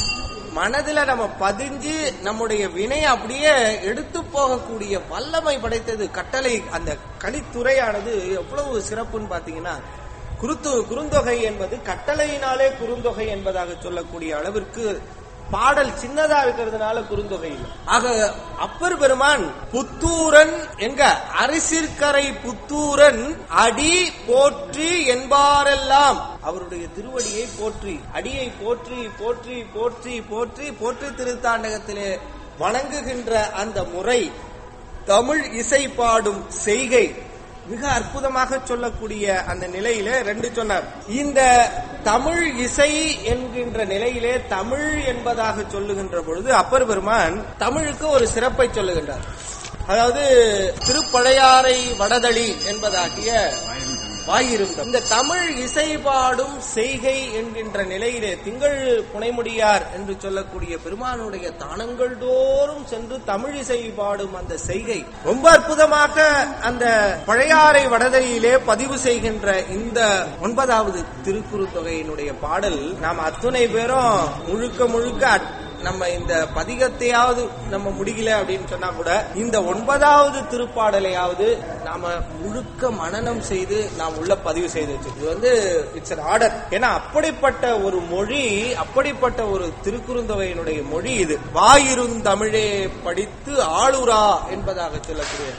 மனதுல நம்ம பதிஞ்சு நம்முடைய வினை அப்படியே எடுத்து போகக்கூடிய வல்லமை படைத்தது கட்டளை. அந்த கலித்துறையானது எவ்வளவு சிறப்புன்னு பாத்தீங்கன்னா, குருத்து குறுந்தொகை என்பது கட்டளையினாலே குறுந்தொகை என்பதாக சொல்லக்கூடிய அளவிற்கு பாடல் சின்னதா இருக்கிறதுனால குறுந்தொகை இல்லை. ஆக அப்பர் பெருமான் புத்தூரன் எங்க அரிசிற்கரை புத்தூரன் அடி போற்றி என்பாரெல்லாம் அவருடைய திருவடியை போற்றி, அடியை போற்றி போற்றி போற்றி போற்றி போற்றி திருத்தாண்டகத்திலே வணங்குகின்ற அந்த முறை, தமிழ் இசை பாடும் செய்கை மிக அற்புதமாக சொல்லக்கூடிய அந்த நிலையில ரெண்டு சொன்னார். இந்த தமிழ் இசை என்கிற என்கின்ற நிலையிலே தமிழ் என்பதாக சொல்லுகின்ற பொழுது அப்பர் பெருமான் தமிழுக்கு ஒரு சிறப்பை சொல்லுகின்றார். அதாவது திருப்பழையாறை வடதளி என்பதாகிய வாயிருந்தம். இந்த தமிழ் இசைபாடும் செய்கை என்கின்ற நிலையிலே திங்கள் புனைமுடியார் என்று சொல்லக்கூடிய பெருமானுடைய தானங்கள் தோறும் சென்று தமிழ் இசை பாடும் அந்த செய்கை ரொம்ப அற்புதமாக அந்த பழையாறை வடதளியிலே பதிவு செய்கின்ற இந்த ஒன்பதாவது திருக்குறுந்தொகையினுடைய பாடல் நாம் அத்துணை பேரும் முழுக்க முழுக்க நம்ம இந்த பதிகத்தையாவது நம்ம முடியல அப்படின்னு சொன்னா கூட இந்த ஒன்பதாவது திருப்பாடலையாவது நாம முழுக்க மனனம் செய்து நாம் உள்ள பதிவு செய்து வச்சு இது வந்து இட்ஸ் an ஆர்டர். ஏன்னா அப்படிப்பட்ட ஒரு மொழி, அப்படிப்பட்ட ஒரு திருக்குறுந்தொகையினுடைய மொழி இது. வாயிருந்தமிழே படித்து ஆளுரா என்பதாக சொல்லக்கூடிய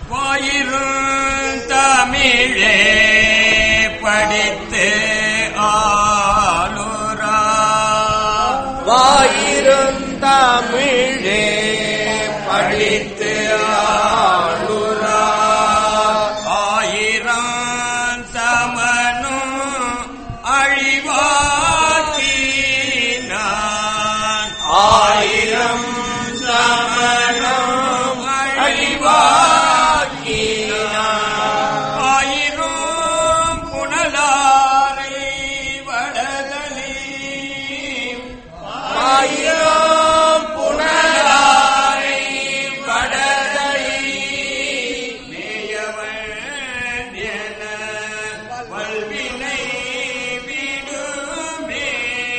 வாயிருந்தமிழே படித்து ஆளுரா வாயிருந்தமிழே படித்து ஆளுரா ஆயிரம் சமனும் அழிவாக்கினான் ஆயிரம் சமணம் அழிவாக்கினான் ஆயிரம் புனலாரை வடதளி ஆயிரம் புனலாரை வடதளி மேயவன் என வல்வினை விடுமே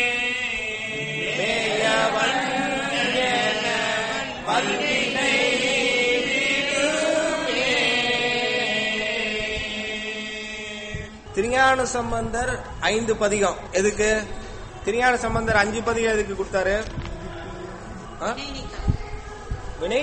மேயவன் என வல்வினை விடுமே. திருஞான சம்பந்தர் ஐந்து பதிகம் எதுக்கு? திருஞான சம்பந்தர் அஞ்சு பதிகம் எதுக்கு கொடுத்தாரு? ஆ? வினை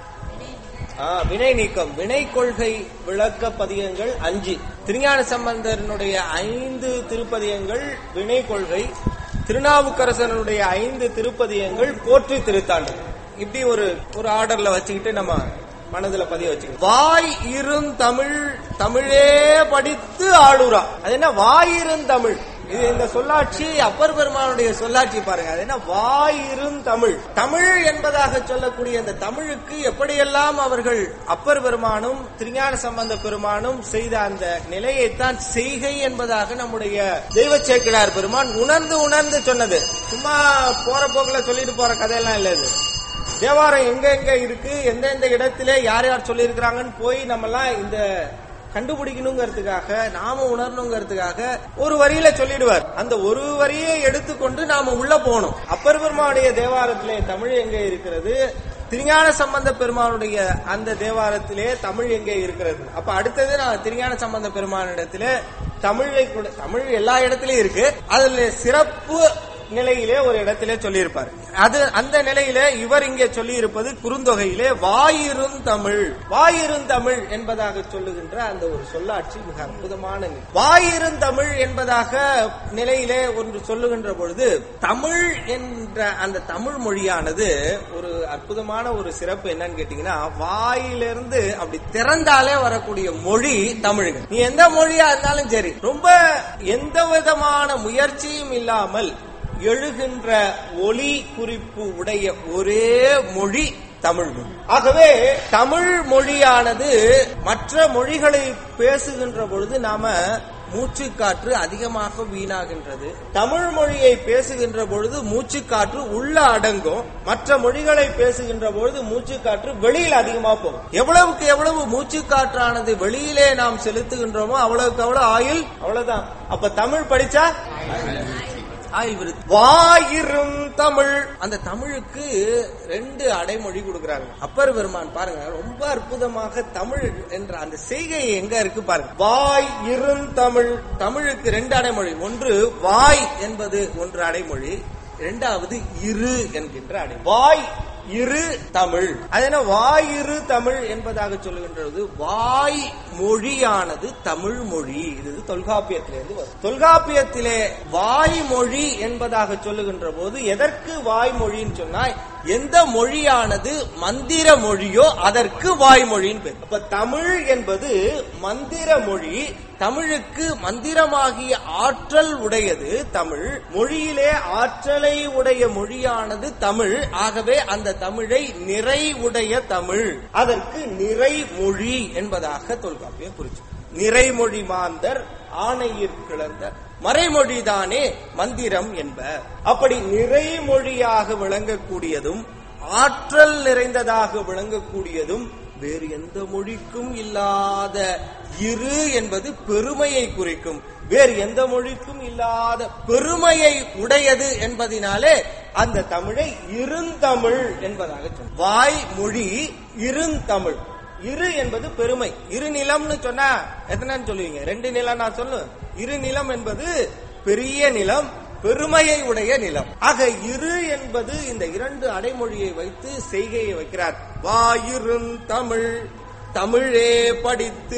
ஆ, வினை நீக்கம், வினை கொள்கை விளக்க பதிகங்கள் அஞ்சு. திருஞான சம்பந்தரனுடைய ஐந்து திருப்பதிகங்கள் வினை கொள்கை, திருநாவுக்கரசனுடைய ஐந்து திருப்பதிகங்கள் போற்றி திருத்தாண்டு. இப்படி ஒரு ஒரு ஆர்டர்ல வச்சுக்கிட்டு நம்ம மனதுல பதிய வச்சுக்கணும். வாய் இருந்தமிழ் தமிழே படித்து ஆளுரா. அது என்ன வாயிருந்தமிழ்? இது இந்த சொல்லாட்சி அப்பர் பெருமானுடைய சொல்லாட்சி பாருங்க. அது என்ன வாயிருந்தமிழ்? தமிழ் என்பதாக சொல்லக்கூடிய அந்த தமிழுக்கு எப்படியெல்லாம் அவர்கள் அப்பர் பெருமானும் திருஞான சம்பந்த பெருமானும் செய்த அந்த நிலையைத்தான் செய்கை என்பதாக நம்முடைய தெய்வ சேக்கிழார் பெருமான் உணர்ந்து உணர்ந்து சொன்னது. சும்மா போற போக்குல சொல்லிட்டு போற கதையெல்லாம் இல்ல. இது தேவாரம் எங்க எங்க இருக்கு, எந்தெந்த இடத்திலே யார் யார் சொல்லி இருக்கிறாங்கன்னு போய் நம்ம எல்லாம் இந்த கண்டுபிடிக்கணுங்கிறதுக்காக, நாம உணரணுங்கிறதுக்காக ஒரு வரியில சொல்லிடுவார். அந்த ஒரு வரியை எடுத்துக்கொண்டு நாம உள்ள போகணும். அப்பர் பெருமானுடைய தேவாரத்திலே தமிழ் எங்கே இருக்கிறது, திருஞான சம்பந்த பெருமானுடைய அந்த தேவாரத்திலே தமிழ் எங்கே இருக்கிறது. அப்ப அடுத்தது நான் திருஞான சம்பந்த பெருமானிடத்திலே தமிழை கூட, தமிழ் எல்லா இடத்திலயும் இருக்கு, அதுல சிறப்பு நிலையிலே ஒரு இடத்திலே சொல்லியிருப்பார். அது அந்த நிலையிலே இவர் இங்கே சொல்லி இருப்பது குறுந்தொகையிலே வாயிருந்தமிழ். வாயிருந்தமிழ் என்பதாக சொல்லுகின்ற அந்த ஒரு சொல்லாட்சி மிக அற்புதமான நிலை. வாயிருந்தமிழ் என்பதாக நிலையிலே ஒன்று சொல்லுகின்ற பொழுது தமிழ் என்ற அந்த தமிழ் மொழியானது ஒரு அற்புதமான ஒரு சிறப்பு என்னன்னு கேட்டீங்கன்னா, வாயிலிருந்து அப்படி திறந்தாலே வரக்கூடிய மொழி தமிழ். நீ எந்த மொழியா இருந்தாலும் சரி, ரொம்ப எந்த விதமான முயற்சியும் இல்லாமல் எழுகின்ற ஒலி குறிப்பு உடைய ஒரே மொழி தமிழ் மொழி. ஆகவே தமிழ் மொழியானது மற்ற மொழிகளை பேசுகின்ற பொழுது நாம மூச்சுக்காற்று அதிகமாக வீணாகின்றது. தமிழ் மொழியை பேசுகின்ற பொழுது மூச்சுக்காற்று உள்ள அடங்கும், மற்ற மொழிகளை பேசுகின்ற பொழுது மூச்சுக்காற்று வெளியில் அதிகமா போகும். எவ்வளவுக்கு எவ்வளவு மூச்சுக்காற்றானது வெளியிலே நாம் செலுத்துகின்றோமோ அவ்வளவுக்கு அவ்வளவு ஆயுள் அவ்வளவுதான். அப்ப தமிழ் படிச்சா ஆயுள் விருது. வாயிரும் தமிழ், அந்த தமிழுக்கு ரெண்டு அடைமொழி கொடுக்கிறாங்க அப்பர் பெருமான். பாருங்க, ரொம்ப அற்புதமாக தமிழ் என்ற அந்த செய்கை எங்க இருக்கு பாருங்க. வாய் இருந் தமிழ், தமிழுக்கு ரெண்டு அடைமொழி. ஒன்று வாய் என்பது ஒன்று அடைமொழி, இரண்டாவது இரு என்கின்ற அடை. வாய் இரு தமிழ். அது என்ன வாயிரு தமிழ் என்பதாக சொல்லுகின்றது? வாய் மொழியானது தமிழ் மொழி. இது தொல்காப்பியத்திலிருந்து வரும். தொல்காப்பியத்திலே வாய்மொழி என்பதாக சொல்லுகின்ற போது எதற்கு வாய்மொழின்னு சொன்னா, எந்த மொழியானது மந்திர மொழியோ அதற்கு வாய்மொழின்னு பேர். அப்ப தமிழ் என்பது மந்திர மொழி. தமிழுக்கு மந்திரமாகிய ஆற்றல் உடையது தமிழ். மொழியிலே ஆற்றலை உடைய மொழியானது தமிழ். ஆகவே அந்த தமிழை நிறை உடைய தமிழ், அதற்கு நிறைமொழி என்பதாக தொல்காப்பியம் குறிச்சு. நிறைமொழி மாந்தர் ஆணையிற் கிளந்த மறைமொழிதானே மந்திரம் என்ப. அப்படி நிறைமொழியாக விளங்கக்கூடியதும் ஆற்றல் நிறைந்ததாக விளங்கக்கூடியதும் வேறு எந்த மொழிக்கும் இல்லாத இரு என்பது பெருமையை குறிக்கும். வேறு எந்த மொழிக்கும் இல்லாத பெருமையை உடையது என்பதினாலே அந்த தமிழை இருந்தமிழ் என்பதாக சொல்லும். வாய்மொழி இருந்தமிழ். இரு என்பது பெருமை. இரு நிலம்னு சொன்னா எத்தனைன்னு சொல்லுவீங்க? ரெண்டு நிலம் நான் சொல்லுவேன். இரு நிலம் என்பது பெரிய நிலம், பெருமையை உடைய நிலம். ஆக இரு என்பது இந்த இரண்டு அடைமொழியை வைத்து செய்கையை வைக்கிறார். வாயிரும் தமிழ், தமிழே படித்து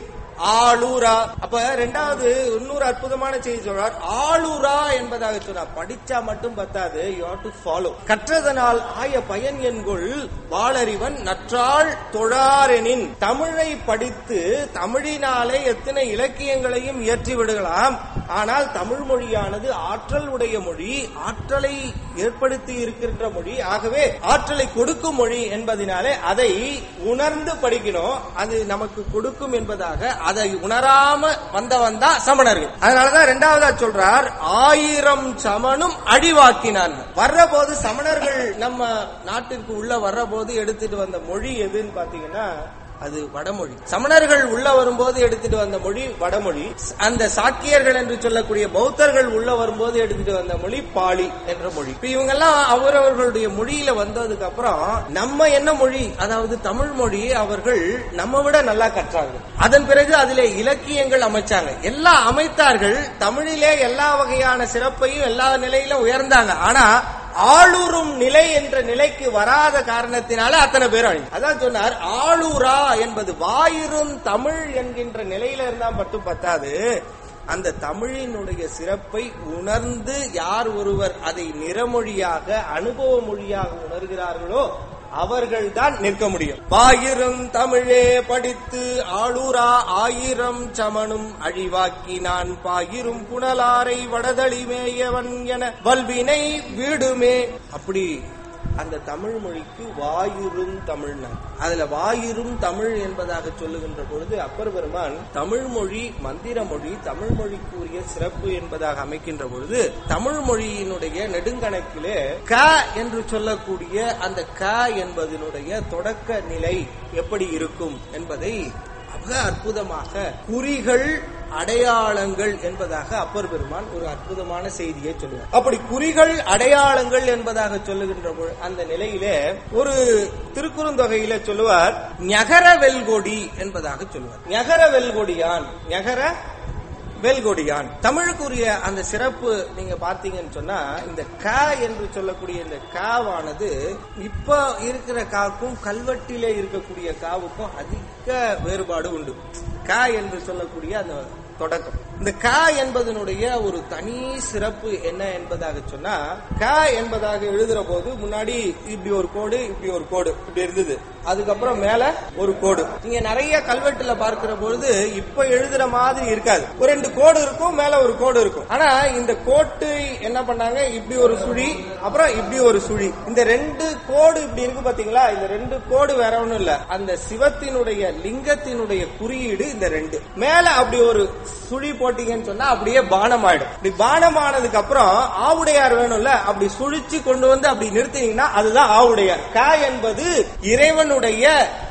ஆளுரா. அப்ப ரெண்டாவது இன்னொரு அற்புதமான செய்தி சொல்றார். ஆளுரா என்பதாக சொன்னார். படிச்சா மட்டும் பத்தாது, யூ ஹேவ் டு ஃபாலோ. கற்றதனால் ஆய பயன் என்கொள் வாளறிவன் நற்றாள் தொழாரெனின். தமிழை படித்து தமிழினாலே எத்தனை இலக்கியங்களையும் இயற்றி விடலாம். ஆனால் தமிழ் மொழியானது ஆற்றல் உடைய மொழி, ஆற்றலை ஏற்படுத்தி இருக்கின்ற மொழி. ஆகவே ஆற்றலை கொடுக்கும் மொழி என்பதனாலே அதை உணர்ந்து படிக்கணும். அது நமக்கு கொடுக்கும் என்பதாக அதை உணராம வந்தவன் தான் சமணர்கள். அதனாலதான் இரண்டாவதா சொல்றார், ஆயிரம் சமனும் அடிவாக்கினான். வர்ற போது சமணர்கள் நம்ம நாட்டிற்கு உள்ள வர்ற போது எடுத்துட்டு வந்த மொழி எதுன்னு பாத்தீங்கன்னா அது வடமொழி. சமணர்கள் உள்ள வரும்போது எடுத்துட்டு வந்த மொழி வடமொழி. அந்த சாக்கியர்கள் என்று சொல்லக்கூடிய பௌத்தர்கள் உள்ள வரும்போது எடுத்துட்டு வந்த மொழி பாலி என்ற மொழி. இப்ப இவங்க எல்லாம் அவரவர்களுடைய மொழியில வந்ததுக்கு அப்புறம் நம்ம என்ன மொழி, அதாவது தமிழ் மொழி அவர்கள் நம்ம விட நல்லா கற்றார்கள். அதன் பிறகு அதிலே இலக்கியங்கள் அமைச்சாங்க, எல்லாம் அமைத்தார்கள். தமிழிலே எல்லா வகையான சிறப்பையும் எல்லா நிலையிலும் உயர்ந்தாங்க. ஆனா ஆளுறும் நிலை என்ற நிலைக்கு வராத காரணத்தினால அத்தனை பேர் அழி. அதான் சொன்னார், ஆளுரா என்பது வாயிரும் தமிழ் என்கின்ற நிலையில இருந்தா மட்டும் பத்தாது, அந்த தமிழினுடைய சிறப்பை உணர்ந்து யார் ஒருவர் அதை நிறமொழியாக அனுபவ மொழியாக உணர்கிறார்களோ அவர்கள் தான் நிற்க முடியும். வாயிரும் தமிழே படித்து ஆளுரா ஆயிரம் சமனும் அழிவாக்கி நான் பாயிரும் புனலாரை வடதளி மேயவன் என வல்வினை வீடுமே. அப்படி அந்த தமிழ் மொழிக்கு வாயிரும் தமிழ். அதுல வாயிரும் தமிழ் என்பதாக சொல்லுகின்ற பொழுது அப்பர் பெருமான் தமிழ் மொழி மந்திர மொழி, தமிழ் மொழிக்குரிய சிறப்பு என்பதாக அமைக்கின்ற பொழுது தமிழ் மொழியினுடைய நெடுங்கணக்கிலே க என்று சொல்லக்கூடிய அந்த க என்பதனுடைய தொடக்க நிலை எப்படி இருக்கும் என்பதை மிக அற்புதமாக குறிகள் அடையாளங்கள் என்பதாக அப்பர் பெருமான் ஒரு அற்புதமான செய்தியை சொல்லுவார். அப்படி குறிகள் அடையாளங்கள் என்பதாக சொல்லுகின்ற அந்த நிலையிலே ஒரு திருக்குறுந்தொகையில சொல்லுவார், ஞகர வெல்கொடி என்பதாக சொல்லுவார். ஞகர வெல்கொடியான், ஞகர வெல்கொடியான். தமிழுக்குரிய அந்த சிறப்பு நீங்க பார்த்தீங்கன்னு சொன்னா, இந்த க என்று சொல்லக்கூடிய இந்த காவானது இப்ப இருக்கிற காவுக்கும் கல்வெட்டிலே இருக்கக்கூடிய காவுக்கும் அதிக வேறுபாடு உண்டு. க என்று சொல்லக்கூடிய அந்த தொடக்கம். இந்த க என்பதனுடைய ஒரு தனி சிறப்பு என்ன என்பதாக சொன்னா, க என்பதாக எழுதுற போது முன்னாடி இப்படி ஒரு கோடு, இப்படி ஒரு கோடு இப்படி இருந்தது. அதுக்கப்புறம் மேல ஒரு கோடு. நீங்க நிறைய கல்வெட்டுல பார்க்கிற பொழுது இப்ப எழுதுற மாதிரி இருக்காது. ஒரு ரெண்டு கோடு இருக்கும், மேல ஒரு கோடு இருக்கும். ஆனா இந்த கோட்டு என்ன பண்ணாங்க, இப்படி ஒரு சுழி, அப்புறம் இப்படி ஒரு சுழி. இந்த ரெண்டு கோடு இப்படி இருக்கு பாத்தீங்களா, இந்த ரெண்டு கோடு வேற ஒண்ணும் இல்ல, அந்த சிவத்தினுடைய லிங்கத்தினுடைய குறியீடு இந்த ரெண்டு. மேல அப்படி ஒரு சுழி போட்டீங்கன்னு சொன்னா அப்படியே பானம் ஆயிடும். இப்படி பானம் ஆனதுக்கு அப்புறம் ஆவுடையார் வேணும்ல, அப்படி சுழிச்சு கொண்டு வந்து அப்படி நிறுத்தினீங்கன்னா அதுதான் ஆவுடையார். க என்பது இறைவனுடைய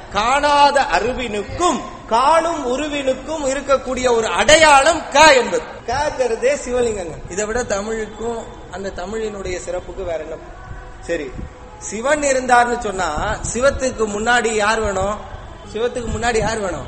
காணாத அறிவினுக்கும் காணும் உருவினுக்கும் இருக்கக்கூடிய ஒரு அடையாளம் க என்பது. கங்கிறதே சிவலிங்கங்கள். இதை விட தமிழுக்கும் அந்த தமிழினுடைய சிறப்புக்கு வேற என்ன? சரி, சிவன் இருந்தார்னு சொன்னா சிவத்துக்கு முன்னாடி யார் வேணும்? சிவத்துக்கு முன்னாடி யார் வேணும்?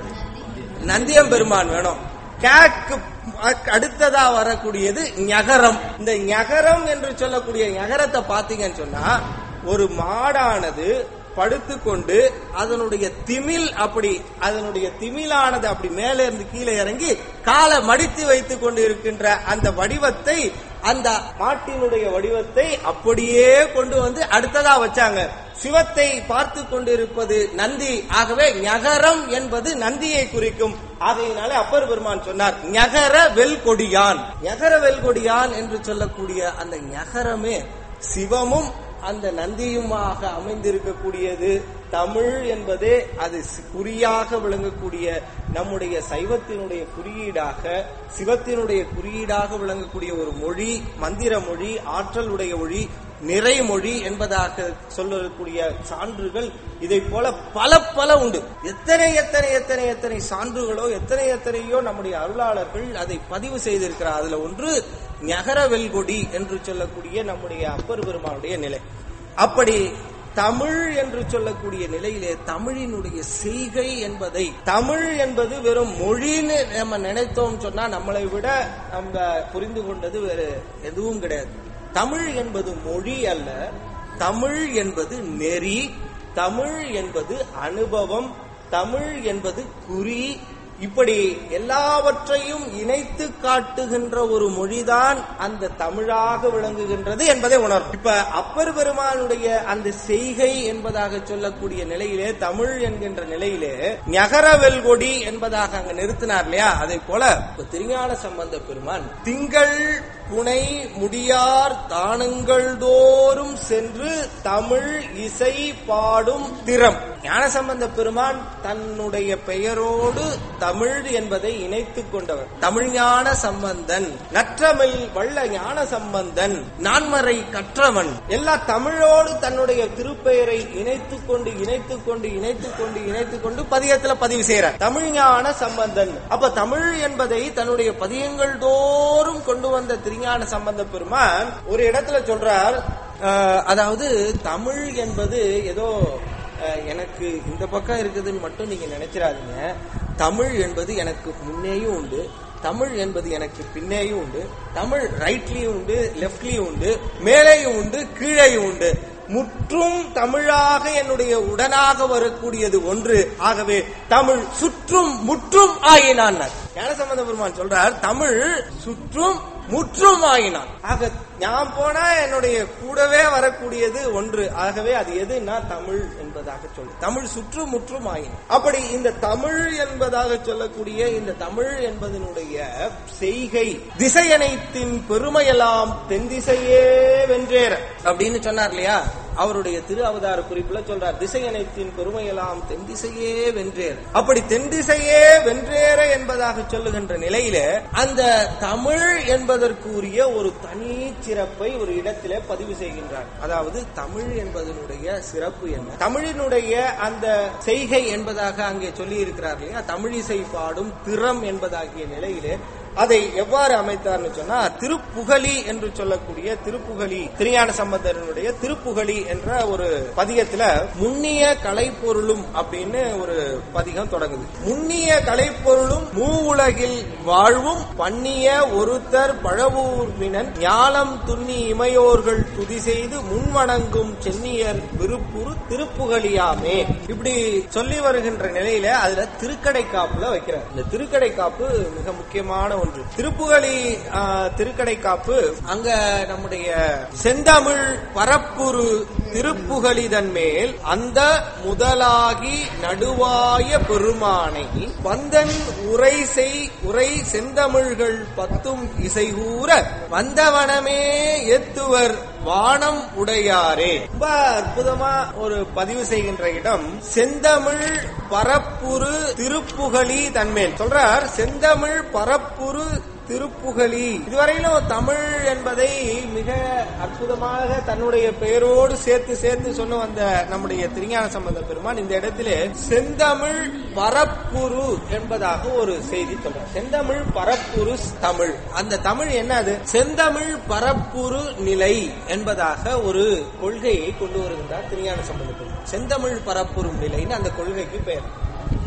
நந்தியம் பெருமான் வேணும். கேக்கு அடுத்ததா வரக்கூடியது ஞகரம். இந்த ஞகரம் என்று சொல்லக்கூடிய ஞகரத்தை பாத்தீங்கன்னு சொன்னா, ஒரு மாடானது படுத்துக்கொண்டு அதனுடைய திமில் அப்படி அதனுடைய திமிலானது அப்படி மேலே இருந்து கீழே இறங்கி காலை மடித்து வைத்துக் கொண்டு இருக்கின்ற அந்த வடிவத்தை அந்த மாட்டினுடைய வடிவத்தை அப்படியே கொண்டு வந்து அடுத்ததா வச்சாங்க. சிவத்தை பார்த்து கொண்டிருப்பது நந்தி. ஆகவே ஞகரம் என்பது நந்தியை குறிக்கும். ஆகையினாலே அப்பர் பெருமான் சொன்னார் ஞகர வெல்கொடியான். ஞகர வெல்கொடியான் என்று சொல்லக்கூடிய அந்த ஞகரமே சிவமும் அந்த நந்தியுமாக அமைந்திருக்கக்கூடியது. தமிழ் என்பதே அது குறியாக விளங்கக்கூடிய நம்முடைய சைவத்தினுடைய குறியீடாக, சிவத்தினுடைய குறியீடாக விளங்கக்கூடிய ஒரு மொழி, மந்திர மொழி, ஆற்றலுடைய மொழி, நிறைமொழி என்பதாக சொல்லக்கூடிய சான்றுகள் இதை போல பல பல உண்டு. எத்தனை எத்தனை எத்தனை எத்தனை சான்றுகளோ எத்தனை எத்தனையோ நம்முடைய அருளாளர்கள் அதை பதிவு செய்திருக்கிறார். அதுல ஒன்று ஞகர வெல்கொடி என்று சொல்லக்கூடிய நம்முடைய அப்பர் பெருமானுடைய நிலை. அப்படி தமிழ் என்று சொல்லக்கூடிய நிலையிலே தமிழினுடைய செய்கை என்பதை, தமிழ் என்பது வெறும் மொழின்னு நம்ம நினைத்தோம் சொன்னா நம்மளை விட நம்ம புரிந்து கொண்டது வேறு எதுவும் கிடையாது. தமிழ் என்பது மொழி அல்ல, தமிழ் என்பது நெறி, தமிழ் என்பது அனுபவம், தமிழ் என்பது குறி. இப்படி எல்லாவற்றையும் இணைத்து காட்டுகின்ற ஒரு மொழிதான் அந்த தமிழாக விளங்குகின்றது என்பதை உணரும். இப்ப அப்பர் பெருமானுடைய அந்த செய்கை என்பதாக சொல்லக்கூடிய நிலையிலே, தமிழ் என்கின்ற நிலையிலே ஞகர வெல்கொடி என்பதாக அங்க நிறுத்தினார் இல்லையா? அதை போல திருஞான சம்பந்த பெருமான் திங்கள் புனை முடியார் தானங்கள் தோறும் சென்று தமிழ் இசை பாடும் திறம். ஞானசம்பந்த பெருமான் தன்னுடைய பெயரோடு தமிழ் என்பதை இணைத்துக் கொண்டவர். தமிழ் ஞான சம்பந்தன், நற்றமிழ் வள்ள ஞான சம்பந்தன், நான்மறை கற்றவன், எல்லா தமிழோடு தன்னுடைய திருப்பெயரை இணைத்துக் கொண்டு இணைத்துக் கொண்டு இணைத்துக் கொண்டு இணைத்துக் கொண்டு பதியத்துல பதிவு செய்யறார். தமிழ் ஞான சம்பந்தன். அப்ப தமிழ் என்பதை தன்னுடைய பதியங்கள் தோறும் கொண்டு வந்த திருஞான சம்பந்த பெருமான் ஒரு இடத்துல சொல்றார், அதாவது தமிழ் என்பது ஏதோ எனக்கு இந்த பக்கம் இருக்குதுன்னு மட்டும் நீங்க நினைச்சிடாதீங்க. தமிழ் என்பது எனக்கு முன்னேயும் உண்டு, தமிழ் என்பது எனக்கு பின்னேயும் உண்டு, தமிழ் ரைட்லயும் உண்டு, லெப்ட்லயும் உண்டு, மேலேயும் உண்டு, கீழேயும் உண்டு. முற்றும் தமிழாக என்னுடைய உடனாக வரக்கூடியது ஒன்று. ஆகவே தமிழ் சுற்றும் முற்றும் ஆயினான். ஞானசம்பந்த பெருமான் சொல்றார் தமிழ் சுற்றும் முற்றும் ஆயினான். ஆக ஞான் போனா என்னுடைய கூடவே வரக்கூடியது ஒன்று. ஆகவே அது எதுனா தமிழ் என்பதாக சொல்லு. தமிழ் சுற்று முற்றும் ஆயினான். அப்படி இந்த தமிழ் என்பதாக சொல்லக்கூடிய இந்த தமிழ் என்பதனுடைய செய்கை, திசையனைத்தின் பெருமையெல்லாம் தென் திசையே வென்றேற அப்படின்னு சொன்னார் இல்லையா? அவருடைய திரு அவதார குறிப்புல சொல்றார் திசையனைத்தின் பெருமையெல்லாம் தென் திசையே வென்றேற. அப்படி தென் திசையே வென்றேற என்பதாக சொல்லுகின்ற நிலையில அந்த தமிழ் என்பதற்குரிய ஒரு தனி சிறப்பை ஒரு இடத்திலே பதிவு செய்கின்றார். அதாவது தமிழ் என்பதனுடைய சிறப்பு என்ன, தமிழினுடைய அந்த செய்கை என்பதாக அங்கே சொல்லி இருக்கிறார் இல்லையா? தமிழிசை பாடும் திறம் என்பதாகிய நிலையிலே அதை எவ்வாறு அமைத்தார்னு சொன்னா, திருப்புகலி என்று சொல்லக்கூடிய திருப்புகலி, திருஞான சம்பந்தனுடைய திருப்புகலி என்ற ஒரு பதிகத்துல முன்னிய கலைப்பொருளும் அப்படின்னு ஒரு பதிகம் தொடங்குது. முன்னிய கலைப்பொருளும் மூவுலகில் வாழ்வும் பண்ணிய ஒருத்தர் பழவூர்மினன் ஞானம் துண்ணி இமையோர்கள் துதி செய்து முன்வணங்கும் சென்னியர் விருப்புரு திருப்புகலியாமே. இப்படி சொல்லி வருகின்ற நிலையில அதுல திருக்கடை காப்புல வைக்கிறார். இந்த திருக்கடை காப்பு மிக முக்கியமான திருப்புகலி திருக்கடை காப்பு. அங்க நம்முடைய செந்தமிழ் பரப்புரு திருப்புகலிதன் மேல் அந்த முதலாகி நடுவாய பெருமானை வந்தன் உரை செய் உரை செந்தமிழ்கள் பத்தும் இசைகூற வந்தவனமே ஏத்துவர் வானம் உடையாரே. ரொம்ப அற்புதமா ஒரு பதிவு செய்கின்ற இடம் செந்தமிழ் பரப்புரு திருப்புகலி தன்மேல் சொல்றார். செந்தமிழ் பரப்புரு திருப்புகலி. இதுவரையிலும் தமிழ் என்பதை மிக அற்புதமாக தன்னுடைய பெயரோடு சேர்த்து சேர்த்து சொன்ன வந்த நம்முடைய திருஞான சம்பந்த பெருமான் இந்த இடத்திலே செந்தமிழ் பரப்புரு என்பதாக ஒரு செய்தி சொல்றார். செந்தமிழ் பரப்புரு தமிழ். அந்த தமிழ் என்னது? செந்தமிழ் பரப்புரு நிலை என்பதாக ஒரு கொள்கையை கொண்டு வருகின்றார் திருஞான சம்பந்த பெருமான். செந்தமிழ் பரப்புரும் நிலைன்னு அந்த கொள்கைக்கு பெயர்.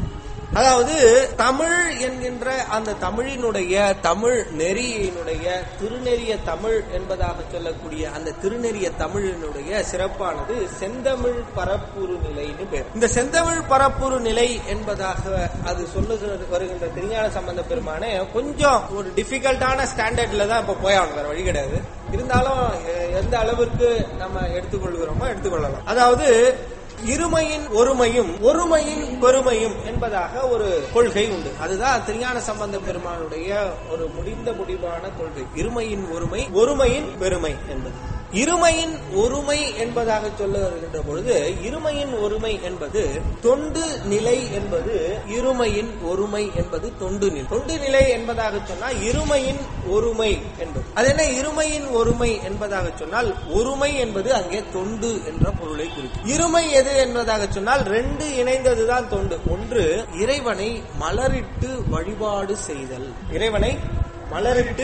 அதாவது தமிழ் என்கின்ற அந்த தமிழினுடைய தமிழ் நெறியினுடைய திருநெறிய தமிழ் என்பதாக சொல்லக்கூடிய அந்த திருநெறிய தமிழினுடைய சிறப்பானது செந்தமிழ் பரப்புரு நிலைன்னு பேர். இந்த செந்தமிழ் பரப்புரு நிலை என்பதாக அது சொல்லுகிறது வருகின்ற திருஞான சம்பந்த பெருமானே கொஞ்சம் ஒரு டிஃபிகல்ட்டான ஸ்டாண்டர்ட்ல தான் இப்ப போயாகணும், வேற வழி கிடையாது. இருந்தாலும் எந்த அளவிற்கு நம்ம எடுத்துக்கொள்கிறோமோ எடுத்துக்கொள்ளலாம். அதாவது இருமையின் ஒருமையும் ஒருமையின் பெருமையும் என்பதாக ஒரு கொள்கை உண்டு. அதுதான் திருஞான சம்பந்த பெருமானுடைய ஒரு முடிந்த முடிவான கொள்கை. இருமையின் ஒருமை ஒருமையின் பெருமை என்பது. இருமையின் ஒருமை என்பதாக சொல்ல வருகின்ற பொழுது இருமையின் ஒருமை என்பது தொண்டு நிலை என்பது இருமையின் ஒருமை என்பது தொண்டு நிலை. தொண்டு நிலை என்பதாக சொன்னால் இருமையின் ஒருமை என்பது அது என்ன? இருமையின் ஒருமை என்பதாக சொன்னால் ஒருமை என்பது அங்கே தொண்டு என்ற பொருளை குறிக்கும். இருமை எது என்பதாக சொன்னால் ரெண்டு இணைந்ததுதான் தொண்டு. ஒன்று இறைவனை மலரிட்டு வழிபாடு செய்தல், இறைவனை மலரிட்டு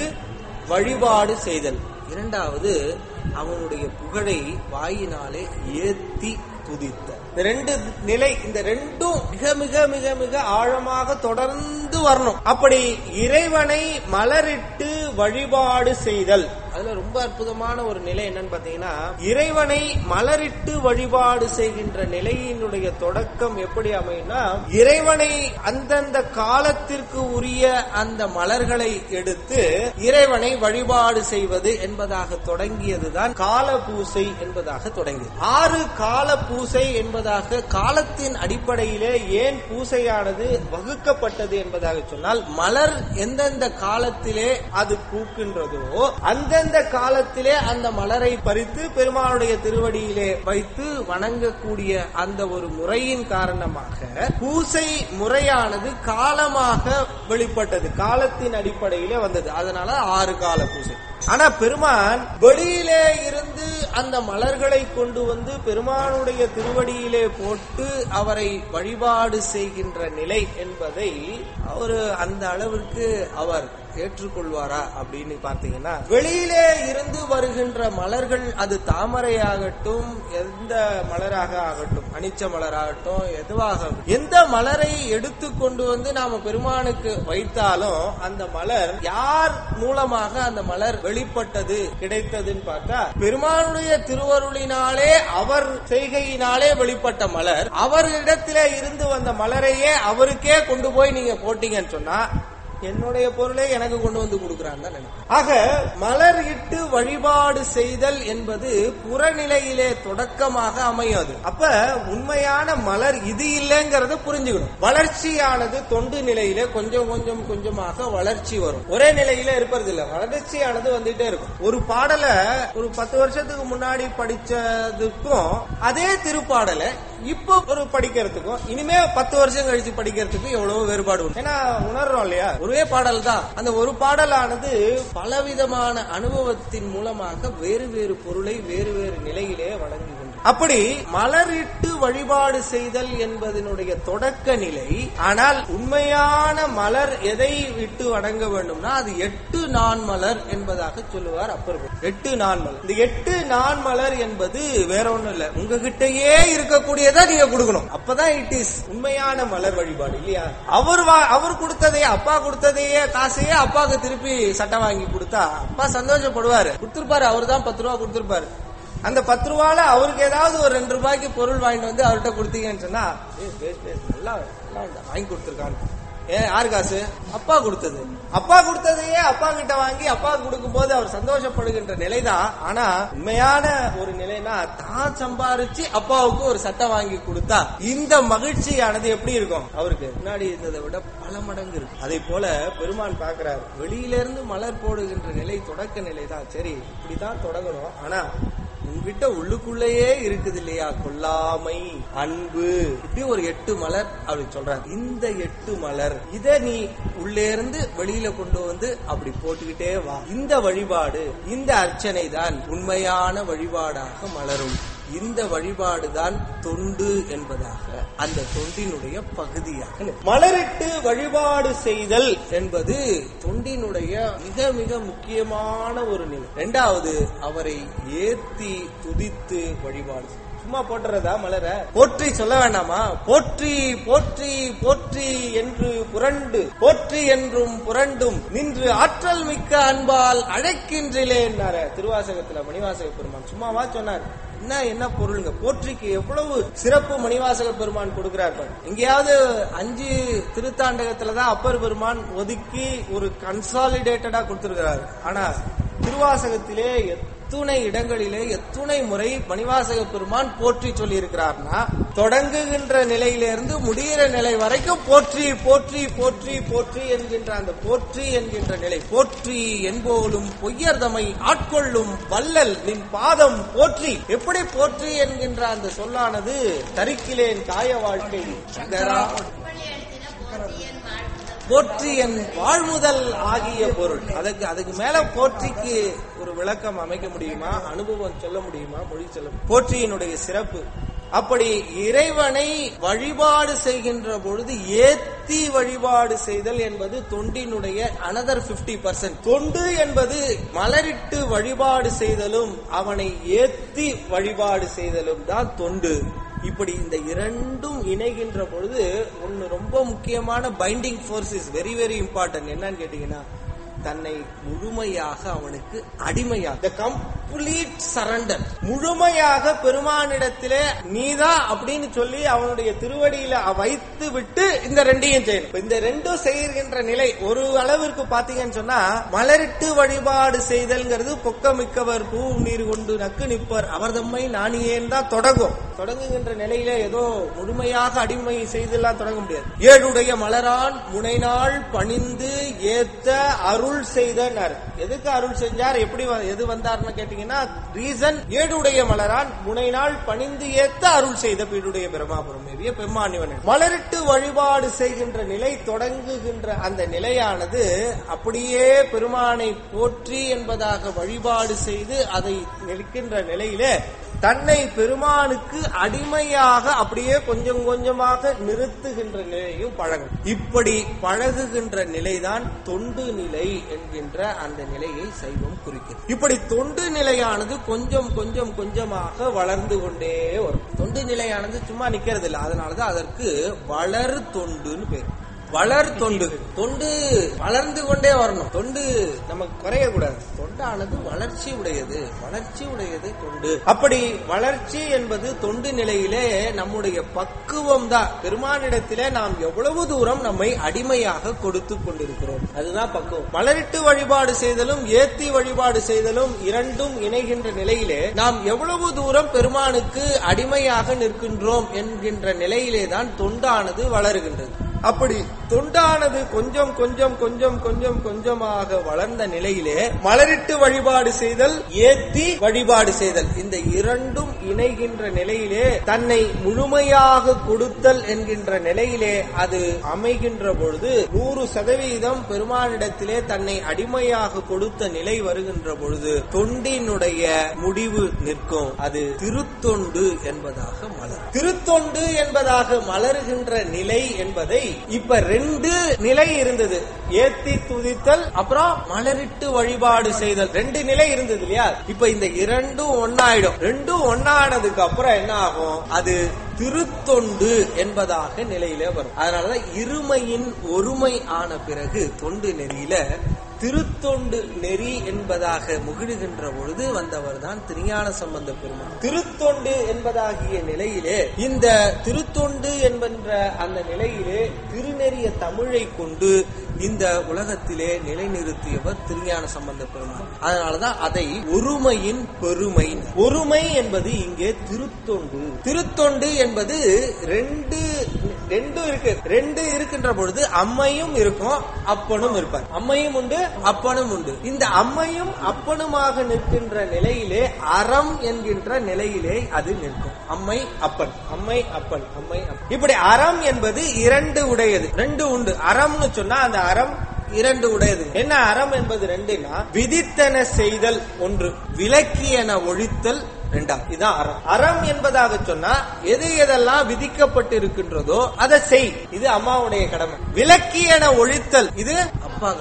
வழிபாடு செய்தல். இரண்டாவது அவனுடைய புகழை வாயினாலே ஏத்தி துதித்த. இந்த ரெண்டு நிலை, இந்த ரெண்டும் மிக மிக மிக மிக ஆழமாக தொடர்ந்து வரணும். அப்படி இறைவனை மலரிட்டு வழிபாடு செய்தல், அதுல ரொம்ப அற்புதமான ஒரு நிலை என்னன்னு பாத்தீங்கன்னா, இறைவனை மலரிட்டு வழிபாடு செய்கின்ற நிலையினுடைய தொடக்கம் எப்படி அமையும்னா, இறைவனை அந்தந்த காலத்திற்கு உரிய அந்த மலர்களை எடுத்து இறைவனை வழிபாடு செய்வது என்பதாக தொடங்கியதுதான் கால பூசை என்பதாக தொடங்கியது. ஆறு கால பூசை என்பதாக காலத்தின் அடிப்படையிலே ஏன் பூசையானது வகுக்கப்பட்டது என்பதாக சொன்னால், மலர் எந்தெந்த காலத்திலே அது பூக்கின்றதோ அந்தந்த காலத்திலே அந்த மலரை பறித்து பெருமானுடைய திருவடியிலே வைத்து வணங்கக்கூடிய அந்த ஒரு முறையின் காரணமாக பூசை முறையானது காலமாக வெளிப்பட்டது, காலத்தின் அடிப்படையிலே வந்தது. அதனால ஆறு கால பூசை. ஆனா பெருமான் வெளியிலே இருந்து அந்த மலர்களை கொண்டு வந்து பெருமானுடைய திருவடியிலே போட்டு அவரை வழிபாடு செய்கின்ற நிலை என்பதை அவர் அந்த அளவிற்கு அவர் ஏற்றுக்கொள்வாரா அப்படின்னு பார்த்தீங்கன்னா, வெளியிலே இருந்து வருகின்ற மலர்கள் அது தாமரையாகட்டும், எந்த மலராக ஆகட்டும், அனிச்ச மலராகட்டும், எதுவாக எந்த மலரை எடுத்து கொண்டு வந்து நாம பெருமானுக்கு வைத்தாலும் அந்த மலர் யார் மூலமாக அந்த மலர் வெளிப்பட்டது கிடைத்ததுன்னு பார்த்தா, பெருமானுடைய திருவருளினாலே அவர் செய்கையினாலே வெளிப்பட்ட மலர். அவரிடத்திலே இருந்து வந்த மலரையே அவருக்கே கொண்டு போய் நீங்க போட்டீங்கன்னு சொன்னா என்னுடைய பொருளை எனக்கு கொண்டு வந்து கொடுக்கிறான்னு தான் நினைக்கிறேன். ஆக மலர் இட்டு வழிபாடு செய்தல் என்பது புறநிலையிலே தொடக்கமாக அமையாது. அப்ப உண்மையான மலர் இது இல்லைங்கிறத புரிஞ்சுக்கணும். வளர்ச்சியானது தொண்டு நிலையிலே கொஞ்சம் கொஞ்சம் கொஞ்சமாக வளர்ச்சி வரும். ஒரே நிலையில இருப்பது இல்ல, வளர்ச்சியானது வந்துட்டே இருக்கும். ஒரு பாடலை ஒரு பத்து வருஷத்துக்கு முன்னாடி படிச்சதுக்கும் அதே திருப்பாடலை இப்போ ஒரு படிக்கிறதுக்கும் இனிமே பத்து வருஷம் கழிச்சு படிக்கிறதுக்கும் எவ்வளவு வேறுபாடு உண்டு. ஏன்னா உணர்றோம் இல்லையா, ஒரே பாடல் தான். அந்த ஒரு பாடலானது பலவிதமான அனுபவத்தின் மூலமாக வேறு வேறு பொருளை வேறு வேறு நிலையிலே வழங்குகின்றது. அப்படி மலரிட்டு வழிபாடு செய்தல் என்பதனுடைய தொடக்க நிலை. ஆனால் உண்மையான மலர் எதை விட்டு வணங்க வேண்டும்னா அது எட்டு நான் மலர் என்பதாக சொல்லுவார் அப்பர். எட்டு நான் மலர். இந்த எட்டு நான் மலர் என்பது வேற ஒண்ணும் இல்ல, உங்ககிட்டயே இருக்கக்கூடியதா நீங்க கொடுக்கணும். அப்பதான் இட் இஸ் உண்மையான மலர் வழிபாடு இல்லையா? அவர் அவர் கொடுத்ததையே, அப்பா கொடுத்ததையே காசையே அப்பாவுக்கு திருப்பி சட்டை வாங்கி கொடுத்தா அப்பா சந்தோஷப்படுவாரு. கொடுத்திருப்பாரு, அவர் தான் பத்து ரூபா கொடுத்திருப்பாரு. அந்த பத்து ரூபால அவருக்கு ஏதாவது ஒரு ரெண்டு ரூபாய்க்கு பொருள் வாங்கிட்டு வந்து அவர்கிட்ட கொடுத்தீங்கன்னு சொன்னா நல்லா வாங்கி கொடுத்திருக்கான்னு. ஏன் யாரு காசு? அப்பா கொடுத்தது. அப்பா கொடுத்ததையே அப்பா கிட்ட வாங்கி அப்பா கொடுக்கும் போது அவர் சந்தோஷப்படுகின்ற நிலைதான். ஆனா உண்மையான ஒரு நிலைனா தான் சம்பாரிச்சு அப்பாவுக்கு ஒரு சட்டை வாங்கி கொடுத்தா இந்த மகிழ்ச்சியானது எப்படி இருக்கும்? அவருக்கு முன்னாடி இருந்ததை விட பல மடங்கு இருக்கு. அதே போல பெருமான் பாக்குறாரு, வெளியிலிருந்து மலர் போடுகின்ற நிலை தொடக்க நிலை தான். சரி, இப்படிதான் தொடங்கணும். ஆனா உங்ககிட்ட உள்ளுக்குள்ளேயே இருக்குது இல்லையா, கொல்லாமை, அன்பு, இப்படி ஒரு எட்டு மலர் அப்படி சொல்றாங்க. இந்த எட்டு மலர் இத நீ உள்ளே இருந்து வெளியில கொண்டு வந்து அப்படி போட்டுக்கிட்டே வா. இந்த வழிபாடு, இந்த அர்ச்சனை தான் உண்மையான வழிபாடாக மலரும். இந்த வழிபாடுதான் தொண்டு என்பதாக அந்த தொண்டினுடைய பகுதியாக மலரிட்டு வழிபாடு செய்தல் என்பது தொண்டினுடைய மிக மிக முக்கியமான ஒரு நிலை. இரண்டாவது, அவரை ஏத்தி துதித்து வழிபாடு. சும்மா போட்டுறதா மலர? போற்றி சொல்ல வேண்டாமா? போற்றி போற்றி போற்றி என்று புரண்டு போற்றி என்றும் புரண்டும் நின்று ஆற்றல் மிக்க அன்பால் அழைக்கின்றிலே என்னார திருவாசகத்துல மணிவாசக பெருமான் சும்மாவா சொன்னார்? என்ன என்ன பொருளுங்க? போற்றிக்கு எவ்வளவு சிறப்பு மணிவாசக பெருமான் கொடுக்கிறார். எங்கேயாவது அஞ்சு திருத்தாண்டகத்துலதான் அப்பர் பெருமான் ஒதுக்கி ஒரு கன்சாலிடேட்டடா கொடுத்திருக்கிறார். ஆனா திருவாசகத்திலே எத்துணை இடங்களிலே எத்துணை முறை மணிவாசக பெருமான் போற்றி சொல்லி இருக்கிறார்னா, தொடங்குகின்ற நிலையிலிருந்து முடிகிற நிலை வரைக்கும் போற்றி போற்றி போற்றி போற்றி என்கின்ற அந்த போற்றி என்கின்ற நிலை. போற்றி என்போலும் பொய்யர்தமை ஆட்கொள்ளும் வள்ளல் நின் பாதம் போற்றி. எப்படி போற்றி என்கின்ற அந்த சொல்லானது தரிக்கிலேன் காய வாழ்க்கை போற்றி என் வாழ்முதல் ஆகிய பொருள். அதுக்கு அதுக்கு மேல போற்றிக்கு ஒரு விளக்கம் அமைக்க முடியுமா? அனுபவம் சொல்ல முடியுமா? மொழி சொல்ல? போற்றியினுடைய சிறப்பு அப்படி இறைவனை வழிபாடு செய்கின்ற பொழுது ஏத்தி வழிபாடு செய்தல் என்பது தொண்டினுடைய அனதர் பிப்டி பர்சன்ட். தொண்டு என்பது மலரிட்டு வழிபாடு செய்தலும் அவனை ஏத்தி வழிபாடு செய்தலும் தான் தொண்டு. இப்படி இந்த இரண்டும் இணைகின்ற பொழுது ஒன்னு ரொம்ப முக்கியமான binding force is very very important. என்னன்னு கேட்டீங்கன்னா, தன்னை முழுமையாக அவனுக்கு அடிமையாக கம்ப்ளீட் சரண்டர், முழுமையாக பெருமானிடத்திலே நீதான் அப்படின்னு சொல்லி அவனுடைய திருவடியில வைத்து விட்டு இந்த ரெண்டையும் செய்யணும். இந்த ரெண்டும் செய்கின்ற நிலை ஒரு அளவிற்கு பாத்தீங்கன்னு சொன்னா, மலரிட்டு வழிபாடு செய்தல்ங்கிறது பொக்கமிக்கவர் பூ நீர் கொண்டு நக்கு நிற்பர் அவர் தம்மை நாணியேன் தான் தொடங்கும். தொடங்குகின்ற நிலையில ஏதோ முழுமையாக அடிமை செய்தெல்லாம் தொடங்க முடியாது. ஏழுடைய மலரான் முனைநாள் பணிந்து ஏத்த அருள் செய்தார். எதுக்கு அருள் செஞ்சார்? எப்படி எது வந்தார்னு கேட்டீங்கன்னா, ரீசன் ஏழுடைய மலரான் முனைநாள் பணிந்து ஏத்த அருள் செய்த பீடுடைய பிரமாபுரம் மேவிய பெம்மானிவன். மலரிட்டு வழிபாடு செய்கின்ற நிலை தொடங்குகின்ற அந்த நிலையானது அப்படியே பெருமானை போற்றி என்பதாக வழிபாடு செய்து அதை நிற்கின்ற நிலையிலே தன்னை பெருமானுக்கு அடிமையாக அப்படியே கொஞ்சம் கொஞ்சமாக நிறுத்துகின்ற நிலையும் பழகும். இப்படி பழகுகின்ற நிலைதான் தொண்டு நிலை என்கின்ற அந்த நிலையை சைவம் குறிக்கிறது. இப்படி தொண்டு நிலையானது கொஞ்சம் கொஞ்சம் கொஞ்சமாக வளர்ந்து கொண்டே வரும். தொண்டு நிலையானது சும்மா நிக்கிறது இல்லை. அதனாலதான் அதற்கு வளர் தொண்டுன்னு பேர். வளர் தொண்டு. தொண்டு வளர்ந்து கொண்டே வரணும். தொண்டு நமக்கு குறைய கூடாது. தொண்டானது வளர்ச்சி உடையது. வளர்ச்சி உடையது தொண்டு. அப்படி வளர்ச்சி என்பது தொண்டு நிலையிலே நம்முடைய பக்குவம் தான். பெருமானிடத்திலே நாம் எவ்வளவு தூரம் நம்மை அடிமையாக கொடுத்து கொண்டிருக்கிறோம், அதுதான் பக்குவம். மலரிட்டு வழிபாடு செய்தலும் ஏத்தி வழிபாடு செய்தலும் இரண்டும் இணைகின்ற நிலையிலே நாம் எவ்வளவு தூரம் பெருமானுக்கு அடிமையாக நிற்கின்றோம் என்கின்ற நிலையிலே தான் தொண்டானது வளருகின்றது. அப்படி தொண்டானது கொஞ்சம் கொஞ்சம் கொஞ்சம் கொஞ்சம் கொஞ்சமாக வளர்ந்த நிலையிலே மலரிட்டு வழிபாடு செய்தல் ஏத்தி வழிபாடு செய்தல் இந்த இரண்டும் இணைகின்ற நிலையிலே தன்னை முழுமையாக கொடுத்தல் என்கின்ற நிலையிலே அது அமைகின்ற பொழுது நூறு சதவீதம் பெருமானிடத்திலே தன்னை அடிமையாக கொடுத்த நிலை வருகின்ற பொழுது தொண்டினுடைய முடிவு நிற்கும். அது திருத்தொண்டு என்பதாக மலர். திருத்தொண்டு என்பதாக மலருகின்ற நிலை என்பதை இப்ப ரெண்டு நிலை இருந்தது. ஏத்தி துதித்தல் அப்புறம் மலரிட்டு வழிபாடு செய்தல் ரெண்டு நிலை இருந்தது இல்லையா? இப்ப இந்த இரண்டும் ஒன்னாயிடும். ரெண்டும் ஒன்னானதுக்கு அப்புறம் என்ன ஆகும்? அது திருத்தொண்டு என்பதாக நிலையில வரும். அதனாலதான் இருமையின் ஒருமை ஆன பிறகு தொண்டு நெறியில திருத்தொண்டு நெறி என்பதாக முகிடுகின்ற பொழுது வந்தவர் தான் திருஞான சம்பந்த பெருமான். திருத்தொண்டு என்பதாகிய நிலையிலே இந்த திருத்தொண்டு என்கின்ற அந்த நிலையிலே திருநெறிய தமிழை கொண்டு இந்த உலகத்திலே நிலைநிறுத்தியவர் திருஞான சம்பந்த பெருமான். அதனாலதான் அதை ஒருமையின் பெருமை. ஒருமை என்பது இங்கே திருத்தொண்டு. திருத்தொண்டு என்பது ரெண்டு ரெண்டு இருக்கு. ரெண்டு இருக்கின்ற பொழுது அம்மையும் இருக்கும், அப்பனும் இருப்பார். அம்மையும் உண்டு, அப்பனும் உண்டு. இந்த அம்மையும் அப்பனுமாக நிற்கின்ற நிலையிலே அறம் என்கின்ற நிலையிலே அது நிற்கும். அம்மை அப்பன், அம்மை அப்பன், அம்மை அப்பன். இப்படி அறம் என்பது இரண்டு உடையது. ரெண்டு உண்டு. அறம்னு சொன்னா அந்த அறம் இரண்டு உடையது. என்ன அறம் என்பது ரெண்டுனா, விதித்தன செய்தல் ஒன்று, விலக்கியன ஒழித்தல் ரெண்டாம். இதுதான் அறம். அறம் என்பதாக சொன்னா எது எதெல்லாம் விதிக்கப்பட்டு இருக்கின்றதோ அதை செய், இது அம்மாவுடைய கடமை. விலக்கியன ஒழித்தல் இது அப்பா கடமை. அப்ப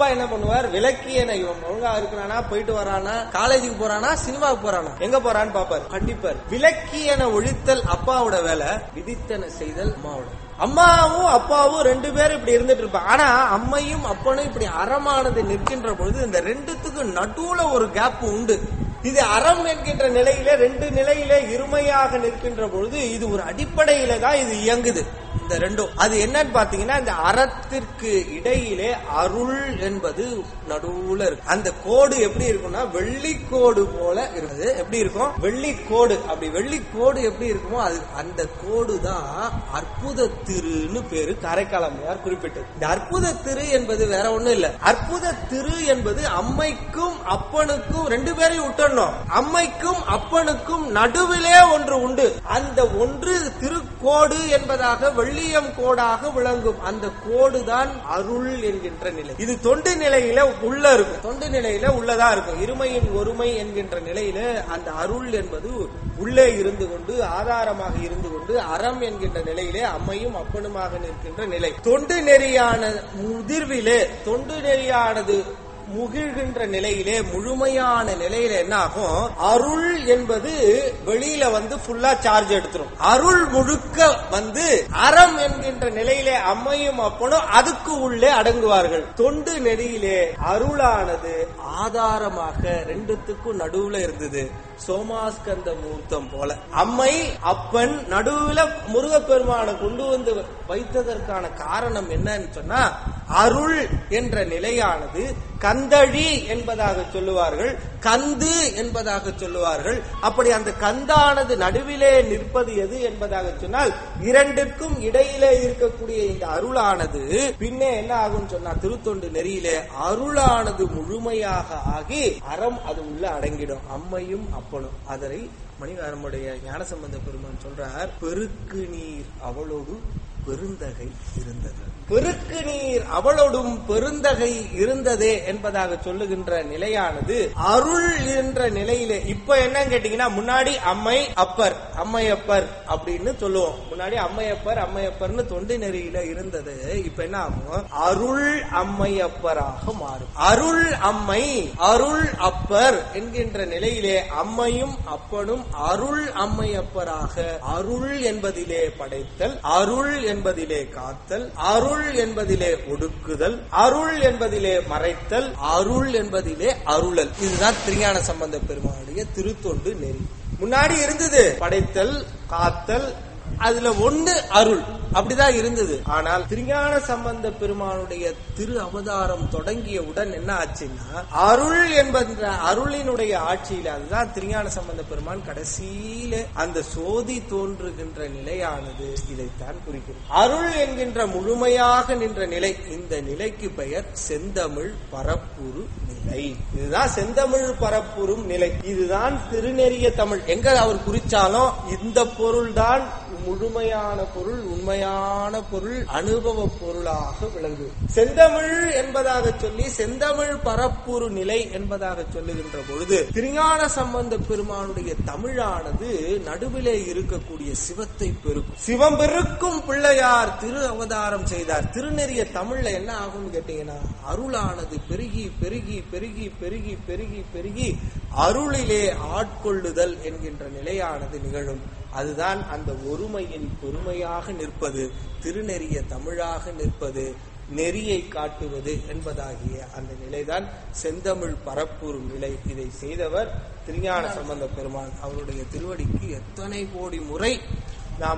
அப்பா என்ன பண்ணுவார், விலக்கியன இவன் ஒழுங்கா இருக்கிறானா, போயிட்டு வரானா, காலேஜுக்கு போறானா, சினிமாவுக்கு போறானா, எங்க போறான்னு பாப்பாரு, கண்டிப்பார். விலக்கியன ஒழித்தல் அப்பாவோட வேலை, விதித்தன செய்தல் அம்மாவோட. அம்மாவும் அப்பாவும் ரெண்டு பேரும் இப்படி இருந்துட்டு இருப்பாங்க. ஆனா அம்மையும் அப்பனும் இப்படி அறமானது நிற்கின்ற பொழுது இந்த ரெண்டுத்துக்கு நடுவுல ஒரு கேப் உண்டு. இது அறம் என்கின்ற நிலையில ரெண்டு நிலையில இருமையாக நிற்கின்ற பொழுது இது ஒரு அடிப்படையில தான் இது இயங்குது. இந்த ரெண்டும் அது என்னன்னு பாத்தீங்கன்னா, இந்த அறத்திற்கு இடையிலே அருள் என்பது நடுவுல இருக்கு. அந்த கோடு எப்படி இருக்கும்னா வெள்ளிக்கோடு போல இருக்குது. எப்படி இருக்கும், வெள்ளிக்கோடு. அப்படி வெள்ளிக்கோடு எப்படி இருக்குமோ அது அந்த கோடு தான் அற்புத திருன்னு பேரு காரைக்காலம்மையார் குறிப்பிட்டது. இந்த அற்புத திரு என்பது வேற ஒண்ணும் இல்ல. அற்புத திரு என்பது அம்மைக்கும் அப்பனுக்கும் ரெண்டு பேரையும் விட்டுறணும். அம்மைக்கும் அப்பனுக்கும் நடுவிலே ஒன்று உண்டு. அந்த ஒன்று திருக்கோடு என்பதாக வெள்ளியம் கோடாக விளங்கும். அந்த கோடுதான் அருள் என்கின்ற நிலை. இது தொண்டு நிலையில உள்ள இருக்கும். தொண்டு நிலையில உள்ளதா இருக்கும். இருமையின் ஒருமை என்கின்ற நிலையில அந்த அருள் என்பது உள்ளே இருந்து கொண்டு ஆதாரமாக இருந்து கொண்டு அறம் என்கின்ற நிலையிலே அம்மையும் அப்பனுமாக நிற்கின்ற நிலை. தொண்டு நெறியான முதிர்விலே தொண்டு நெறியானது முகிழ்கின்ற நிலையிலே முழுமையான நிலையில என்ன ஆகும், அருள் என்பது வெளியில வந்து ஃபுல்லா சார்ஜ் எடுத்துரும். அருள் முழுக்க வந்து அறம் என்கின்ற நிலையிலே அம்மையும் அப்பனும் அதுக்கு உள்ளே அடங்குவார்கள். தொண்டு நெறியிலே அருளானது ஆதாரமாக ரெண்டுத்துக்கும் நடுவுல இருந்தது. சோமாஸ்கந்த மூர்த்தம் போல அம்மை அப்பன் நடுவுல முருகப்பெருமானை கொண்டு வந்து வைத்ததற்கான காரணம் என்னன்னு சொன்னா, அருள் என்ற நிலையானது கந்தழி என்பதாக சொல்லுவார்கள், கந்து என்பதாக சொல்லுவார்கள். அப்படி அந்த கந்தானது நடுவிலே நிற்பது எது என்பதாக சொன்னால், இரண்டிற்கும் இடையிலே இருக்கக்கூடிய இந்த அருளானது பின்னே என்ன ஆகும் சொன்னா, திருத்தொண்டு நெறியிலே அருளானது முழுமையாக ஆகி அறம் அது உள்ள அடங்கிடும். அம்மையும் அப்பனும். அதனை மணிவாரமுடைய ஞானசம்பந்த பெருமான் சொல்றார், பெருக்கு நீர் அவளோடு பெருந்தகை இருந்தது. பெருக்கு நீர் அவளோடும் பெருந்தகை இருந்ததே என்பதாக சொல்லுகின்ற நிலையானது அருள் என்ற நிலையிலே. இப்ப என்ன கேட்டீங்கன்னா, முன்னாடி அம்மை அப்பர் அம்மையப்பர் அப்படின்னு சொல்லுவோம். முன்னாடி அம்மையப்பர் அம்மையப்பர்னு தொண்டு நெறியில இருந்தது. இப்ப என்ன ஆகும், அருள் அம்மையப்பராக மாறும். அருள் அம்மை அருள் அப்பர் என்கின்ற நிலையிலே அம்மையும் அப்பனும் அருள் அம்மையப்பராக, அருள் என்பதிலே படைத்தல், அருள் என்பதிலே காத்தல், அருள் என்பதிலே ஒடுக்குதல், அருள் என்பதிலே மறைத்தல், அருள் என்பதிலே அருளல். இதுதான் திருஞான சம்பந்த பெருமானுடைய திருத்தொண்டு நெறி. முன்னாடி இருந்தது படைத்தல், காத்தல், அதுல ஒண்ணு அருள், அப்படிதான் இருந்தது. ஆனால் திருஞான சம்பந்த பெருமானுடைய திரு அவதாரம் தொடங்கியவுடன் என்ன ஆச்சுன்னா, அருள் என்பன்ற அருளினுடைய ஆட்சியில, அதுதான் திருஞான சம்பந்த பெருமான் கடைசியில அந்த சோதி தோன்றுகின்ற நிலையானது இதைத்தான் குறிக்கிறது. அருள் என்கின்ற முழுமையாக நின்ற நிலை, இந்த நிலைக்கு பெயர் செந்தமிழ் பரப்புரு நிலை. இதுதான் செந்தமிழ் பரப்புரும் நிலை. இதுதான் திருநெறிய தமிழ். எங்க அவர் குறிச்சாலும் இந்த பொருள் தான் முழுமையான பொருள், உண்மையான பொருள், அனுபவ பொருளாக விளங்கு. செந்தமிழ் என்பதாக சொல்லி செந்தமிழ் பரப்புரு நிலை என்பதாக சொல்லுகின்ற பொழுது திருஞான சம்பந்த பெருமானுடைய தமிழானது நடுவிலே இருக்கக்கூடிய சிவத்தை பெருக்கும். சிவம் பெருக்கும் பிள்ளையார் திரு அவதாரம் செய்தார். திருநெறிய தமிழ்ல என்ன ஆகும் கேட்டீங்கன்னா, அருளானது பெருகி பெருகி பெருகி பெருகி பெருகி பெருகி அருளிலே ஆட்கொள்ளுதல் என்கின்ற நிலையானது நிகழும். அதுதான் அந்த ஒருமையின் பெருமையாக நிற்பது, திருநெறிய தமிழாக நிற்பது, நெறியை காட்டுவது என்பதாகிய அந்த நிலைதான் செந்தமிழ் பரப்புரு நிலை. இதை செய்தவர் திருஞான சம்பந்த பெருமான். அவருடைய திருவடிக்கு எத்தனை கோடி முறை நாம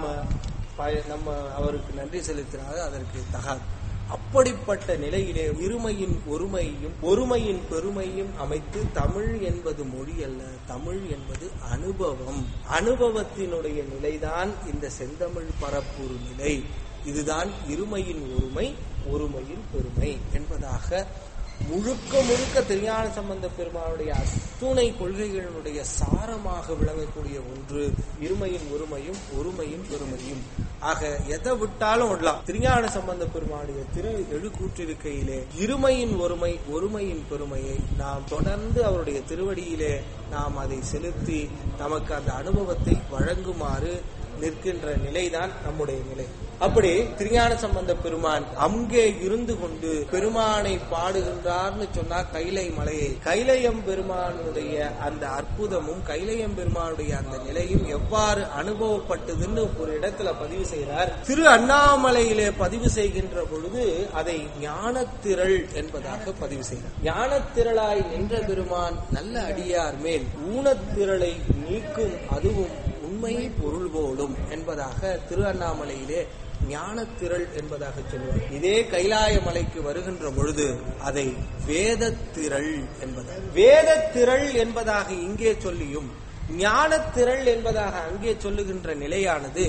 நம்ம அவருக்கு நன்றி செலுத்தினாலும் அதற்கு தகாது. அப்படிப்பட்ட நிலையிலே இருமையின் ஒருமையும் ஒருமையின் பெருமையும் அமைத்து, தமிழ் என்பது மொழி அல்ல, தமிழ் என்பது அனுபவம். அனுபவத்தினுடைய நிலைதான் இந்த செந்தமிழ் பரப்புரு நிலை. இதுதான் இருமையின் ஒருமை ஒருமையின் பெருமை என்பதாக முழுக்க முழுக்க திருஞான சம்பந்த பெருமானுடைய அத்துணை கொள்கைகளுடைய சாரமாக விளங்கக்கூடிய ஒன்று இருமையின் ஒருமையும் ஒருமையின் பெருமையும். ஆக எதை விட்டாலும் விடலாம். திருஞான சம்பந்த பெருமானுடைய திரு எழுக்கூற்றிருக்கையிலே இருமையின் ஒருமை ஒருமையின் பெருமையை நாம் தொடர்ந்து அவருடைய திருவடியிலே நாம் அதை செலுத்தி நமக்கு அந்த அனுபவத்தை வழங்குமாறு நிற்கின்ற நிலைதான் நம்முடைய நிலை. அப்படி திருஞான சம்பந்த பெருமான் அங்கே இருந்து கொண்டு பெருமானை பாடுகின்றார்னு சொன்னா கைலை மலையை, கைலையம் பெருமானுடைய அந்த அற்புதமும் கைலையம் பெருமானுடைய அந்த நிலையும் எவ்வாறு அனுபவப்பட்டதுன்னு ஒரு இடத்துல பதிவு செய்கிறார். திரு அண்ணாமலையிலே பதிவு செய்கின்ற பொழுது அதை ஞானத்திரள் என்பதாக பதிவு செய்கிறார். ஞானத்திரளாய் நின்ற பெருமான் நல்ல அடியார் மேல் ஊனத்திரளை நீக்கும் அதுவும் உண்மை பொருள் போலும் என்பதாக திரு அண்ணாமலையிலே ஞானத்திரள் என்பதாக சொல்லுவார். இதே கைலாய மலைக்கு வருகின்ற பொழுது அதை வேதத்திரள் என்பதாக வேதத்திரள் என்பதாக இங்கே சொல்லியும் ஞானத்திரள் என்பதாக அங்கே சொல்லுகின்ற நிலையானது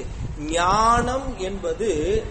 ஞானம் என்பது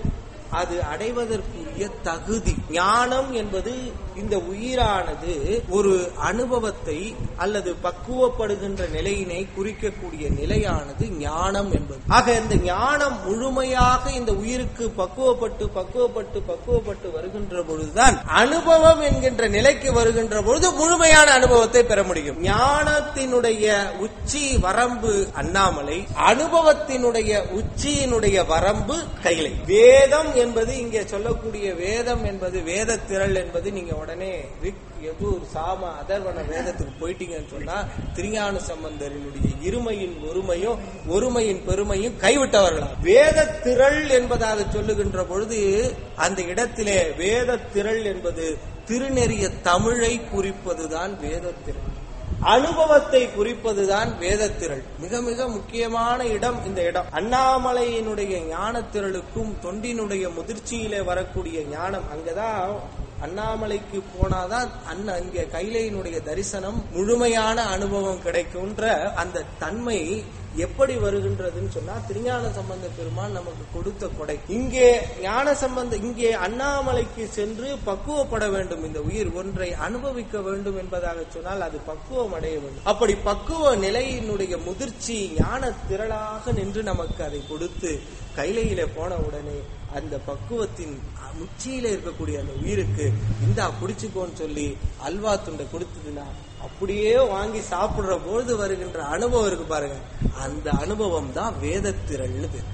அது அடைவதற்குரிய தகுதி. ஞானம் என்பது இந்த உயிரானது ஒரு அனுபவத்தை அல்லது பக்குவப்படுகின்ற நிலையினை குறிக்கக்கூடிய நிலையானது ஞானம் என்பது. ஆக இந்த ஞானம் முழுமையாக இந்த உயிருக்கு பக்குவப்பட்டு பக்குவப்பட்டு பக்குவப்பட்டு வருகின்ற பொழுதுதான் அனுபவம் என்கின்ற நிலைக்கு வருகின்ற பொழுது முழுமையான அனுபவத்தை பெற முடியும். ஞானத்தினுடைய உச்சி வரம்பு அண்ணாமலை, அனுபவத்தினுடைய உச்சியினுடைய வரம்பு கைலை. வேதம் என்பது இங்கே சொல்லக்கூடிய வேதம் என்பது வேதத்திரள் என்பது நீங்க உடனே ரிக் யஜூர் சாம அதர்வன வேதத்துக்கு போயிட்டீங்கன்னு சொன்னா திருஞான சம்பந்தரினுடைய இருமையின் ஒருமையும் ஒருமையின் பெருமையும் கைவிட்டவர்களா. வேதத்திரள் என்பதாக சொல்லுகின்ற பொழுது அந்த இடத்திலே வேதத்திரள் என்பது திருநெறிய தமிழை குறிப்பதுதான் வேதத்திரள், அனுபவத்தை குறிப்பதுதான் வேதத்திரள். மிக மிக முக்கியமான இடம் இந்த இடம். அண்ணாமலையினுடைய ஞானத்திரளுக்கும் தொண்டினுடைய முதிர்ச்சியிலே வரக்கூடிய ஞானம் அங்கதான். அண்ணாமலைக்கு போனாதான் அண்ணா இங்க கைலையினுடைய தரிசனம் முழுமையான அனுபவம் கிடைக்கும்ன்ற அந்த தன்மை எப்படி வருகின்றதுன்னு சொன்னா திருஞான சம்பந்த பெருமான் நமக்கு கொடுத்த கொடை. இங்கே ஞான சம்பந்த இங்கே அண்ணாமலைக்கு சென்று பக்குவப்பட வேண்டும். இந்த உயிர் ஒன்றை அனுபவிக்க வேண்டும் என்பதாக சொன்னால் அது பக்குவம் அடைய வேண்டும். அப்படி பக்குவ நிலையினுடைய முதிர்ச்சி ஞான திரளாக நின்று நமக்கு அதை கொடுத்து கைலையில போன உடனே அந்த பக்குவத்தின் உச்சியில இருக்கக்கூடிய அந்த உயிருக்கு இந்தா குடிச்சுக்கோன்னு சொல்லி அல்வா துண்டை கொடுத்ததுன்னா அப்படியே வாங்கி சாப்பிடுற பொழுது வருகின்ற அனுபவம் இருக்கு பாருங்க, அந்த அனுபவம் தான் வேதத்திரள்னு பேர்.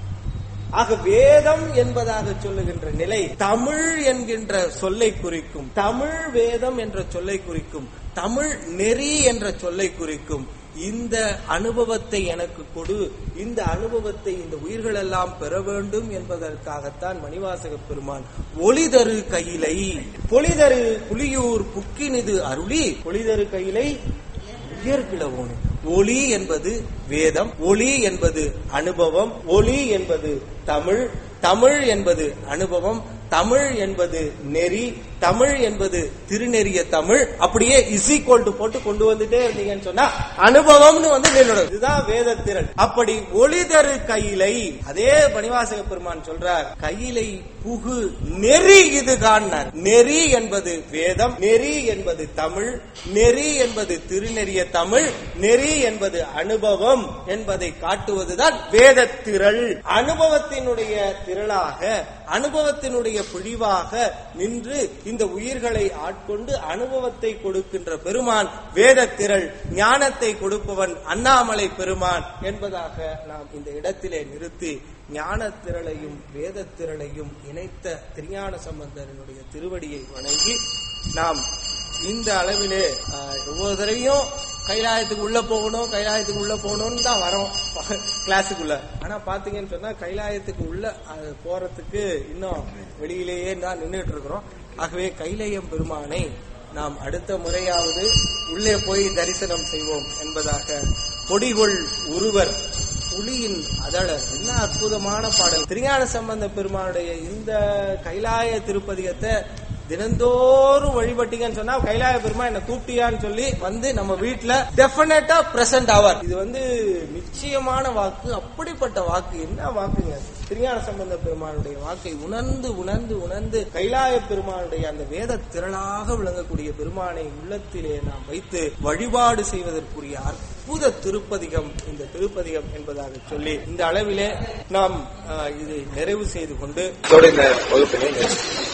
ஆக வேதம் என்பதாக சொல்லுகின்ற நிலை தமிழ் என்கின்ற சொல்லை குறிக்கும், தமிழ் வேதம் என்ற சொல்லை குறிக்கும், தமிழ் நெறி என்ற சொல்லை குறிக்கும். இந்த அனுபவத்தை எனக்கு கொடு, இந்த அனுபவத்தை இந்த உயிர்கள் எல்லாம் பெற வேண்டும் என்பதற்காகத்தான் மணிவாசக பெருமான் ஒளிதரு கையிலை பொலிதரு புலியூர் புக்கினிது அருளி பொலிதரு கையிலை உயர்கிழவோனே. ஒளி என்பது வேதம், ஒளி என்பது அனுபவம், ஒளி என்பது தமிழ், தமிழ் என்பது அனுபவம், தமிழ் என்பது நெறி, தமிழ் என்பது திருநெறிய தமிழ். அப்படியே இஸ் ஈக்வல் டு போட்டு கொண்டு வந்துட்டே இருந்தீங்கன்னு சொன்னா அனுபவம்னு வந்து நிலோட இதுதான் வேதத்திரள். அப்படி ஒளிதரு கையிலை அதே மணிவாசக பெருமான் சொல்றார், கையிலை புகு நெறி இது காணார். நெறி என்பது வேதம், நெறி என்பது தமிழ், நெறி என்பது திருநெறிய தமிழ், நெறி என்பது அனுபவம் என்பதை காட்டுவதுதான் வேதத்திரள். அனுபவத்தினுடைய திரளாக, அனுபவத்தினுடைய பிழிவாக நின்று இந்த உயிர்களை ஆட்கொண்டு அனுபவத்தை கொடுக்கின்ற பெருமான் வேதத்திரள், ஞானத்தை கொடுப்பவன் அண்ணாமலை பெருமான் என்பதாக நாம் இந்த இடத்திலே நிறுத்தி ஞானத்திரளையும் வேதத்திரளையும் இணைத்த திருஞான சம்பந்தனுடைய திருவடியை வணங்கி நாம் இந்த அளவிலே ஒவ்வொருத்தரையும் கைலாயத்துக்கு உள்ள போகணும், கைலாயத்துக்கு உள்ள போகணும்னு தான் வரோம் கிளாஸுக்குள்ள. ஆனா பாத்தீங்கன்னு சொன்னா கைலாயத்துக்கு உள்ள போறதுக்கு இன்னும் வெளியிலேயே தான் நின்றுட்டு இருக்கிறோம். ஆகவே கைலையம் பெருமானை நாம் அடுத்த முறையாவது உள்ளே போய் தரிசனம் செய்வோம் என்பதாக கொடிகொள் ஒருவர் புலியின் அதழர். என்ன அற்புதமான பாடல்! திருஞான சம்பந்த பெருமானுடைய இந்த கைலாய திருப்பதிகத்தை தினந்தோறும் வழிபட்டீங்கன்னு சொன்னா கைலாய பெருமா என்ன கூப்பிட்டியான்னு சொல்லி வந்து நம்ம வீட்டுல டெபினட்டா பிரசன்ட் ஆவார். இது வந்து நிச்சயமான வாக்கு. அப்படிப்பட்ட வாக்கு என்ன வாக்குங்க! திருஞான சம்பந்த பெருமானுடைய வாக்கை உணர்ந்து உணர்ந்து உணர்ந்து கைலாய பெருமானுடைய அந்த வேத திரளாக விளங்கக்கூடிய பெருமானை உள்ளத்திலே நாம் வைத்து வழிபாடு செய்வதற்குரிய அற்புத திருப்பதிகம் இந்த திருப்பதிகம் என்பதாக சொல்லி இந்த அளவிலே நாம் இதை நிறைவு செய்து கொண்டு இந்த வகுப்பினை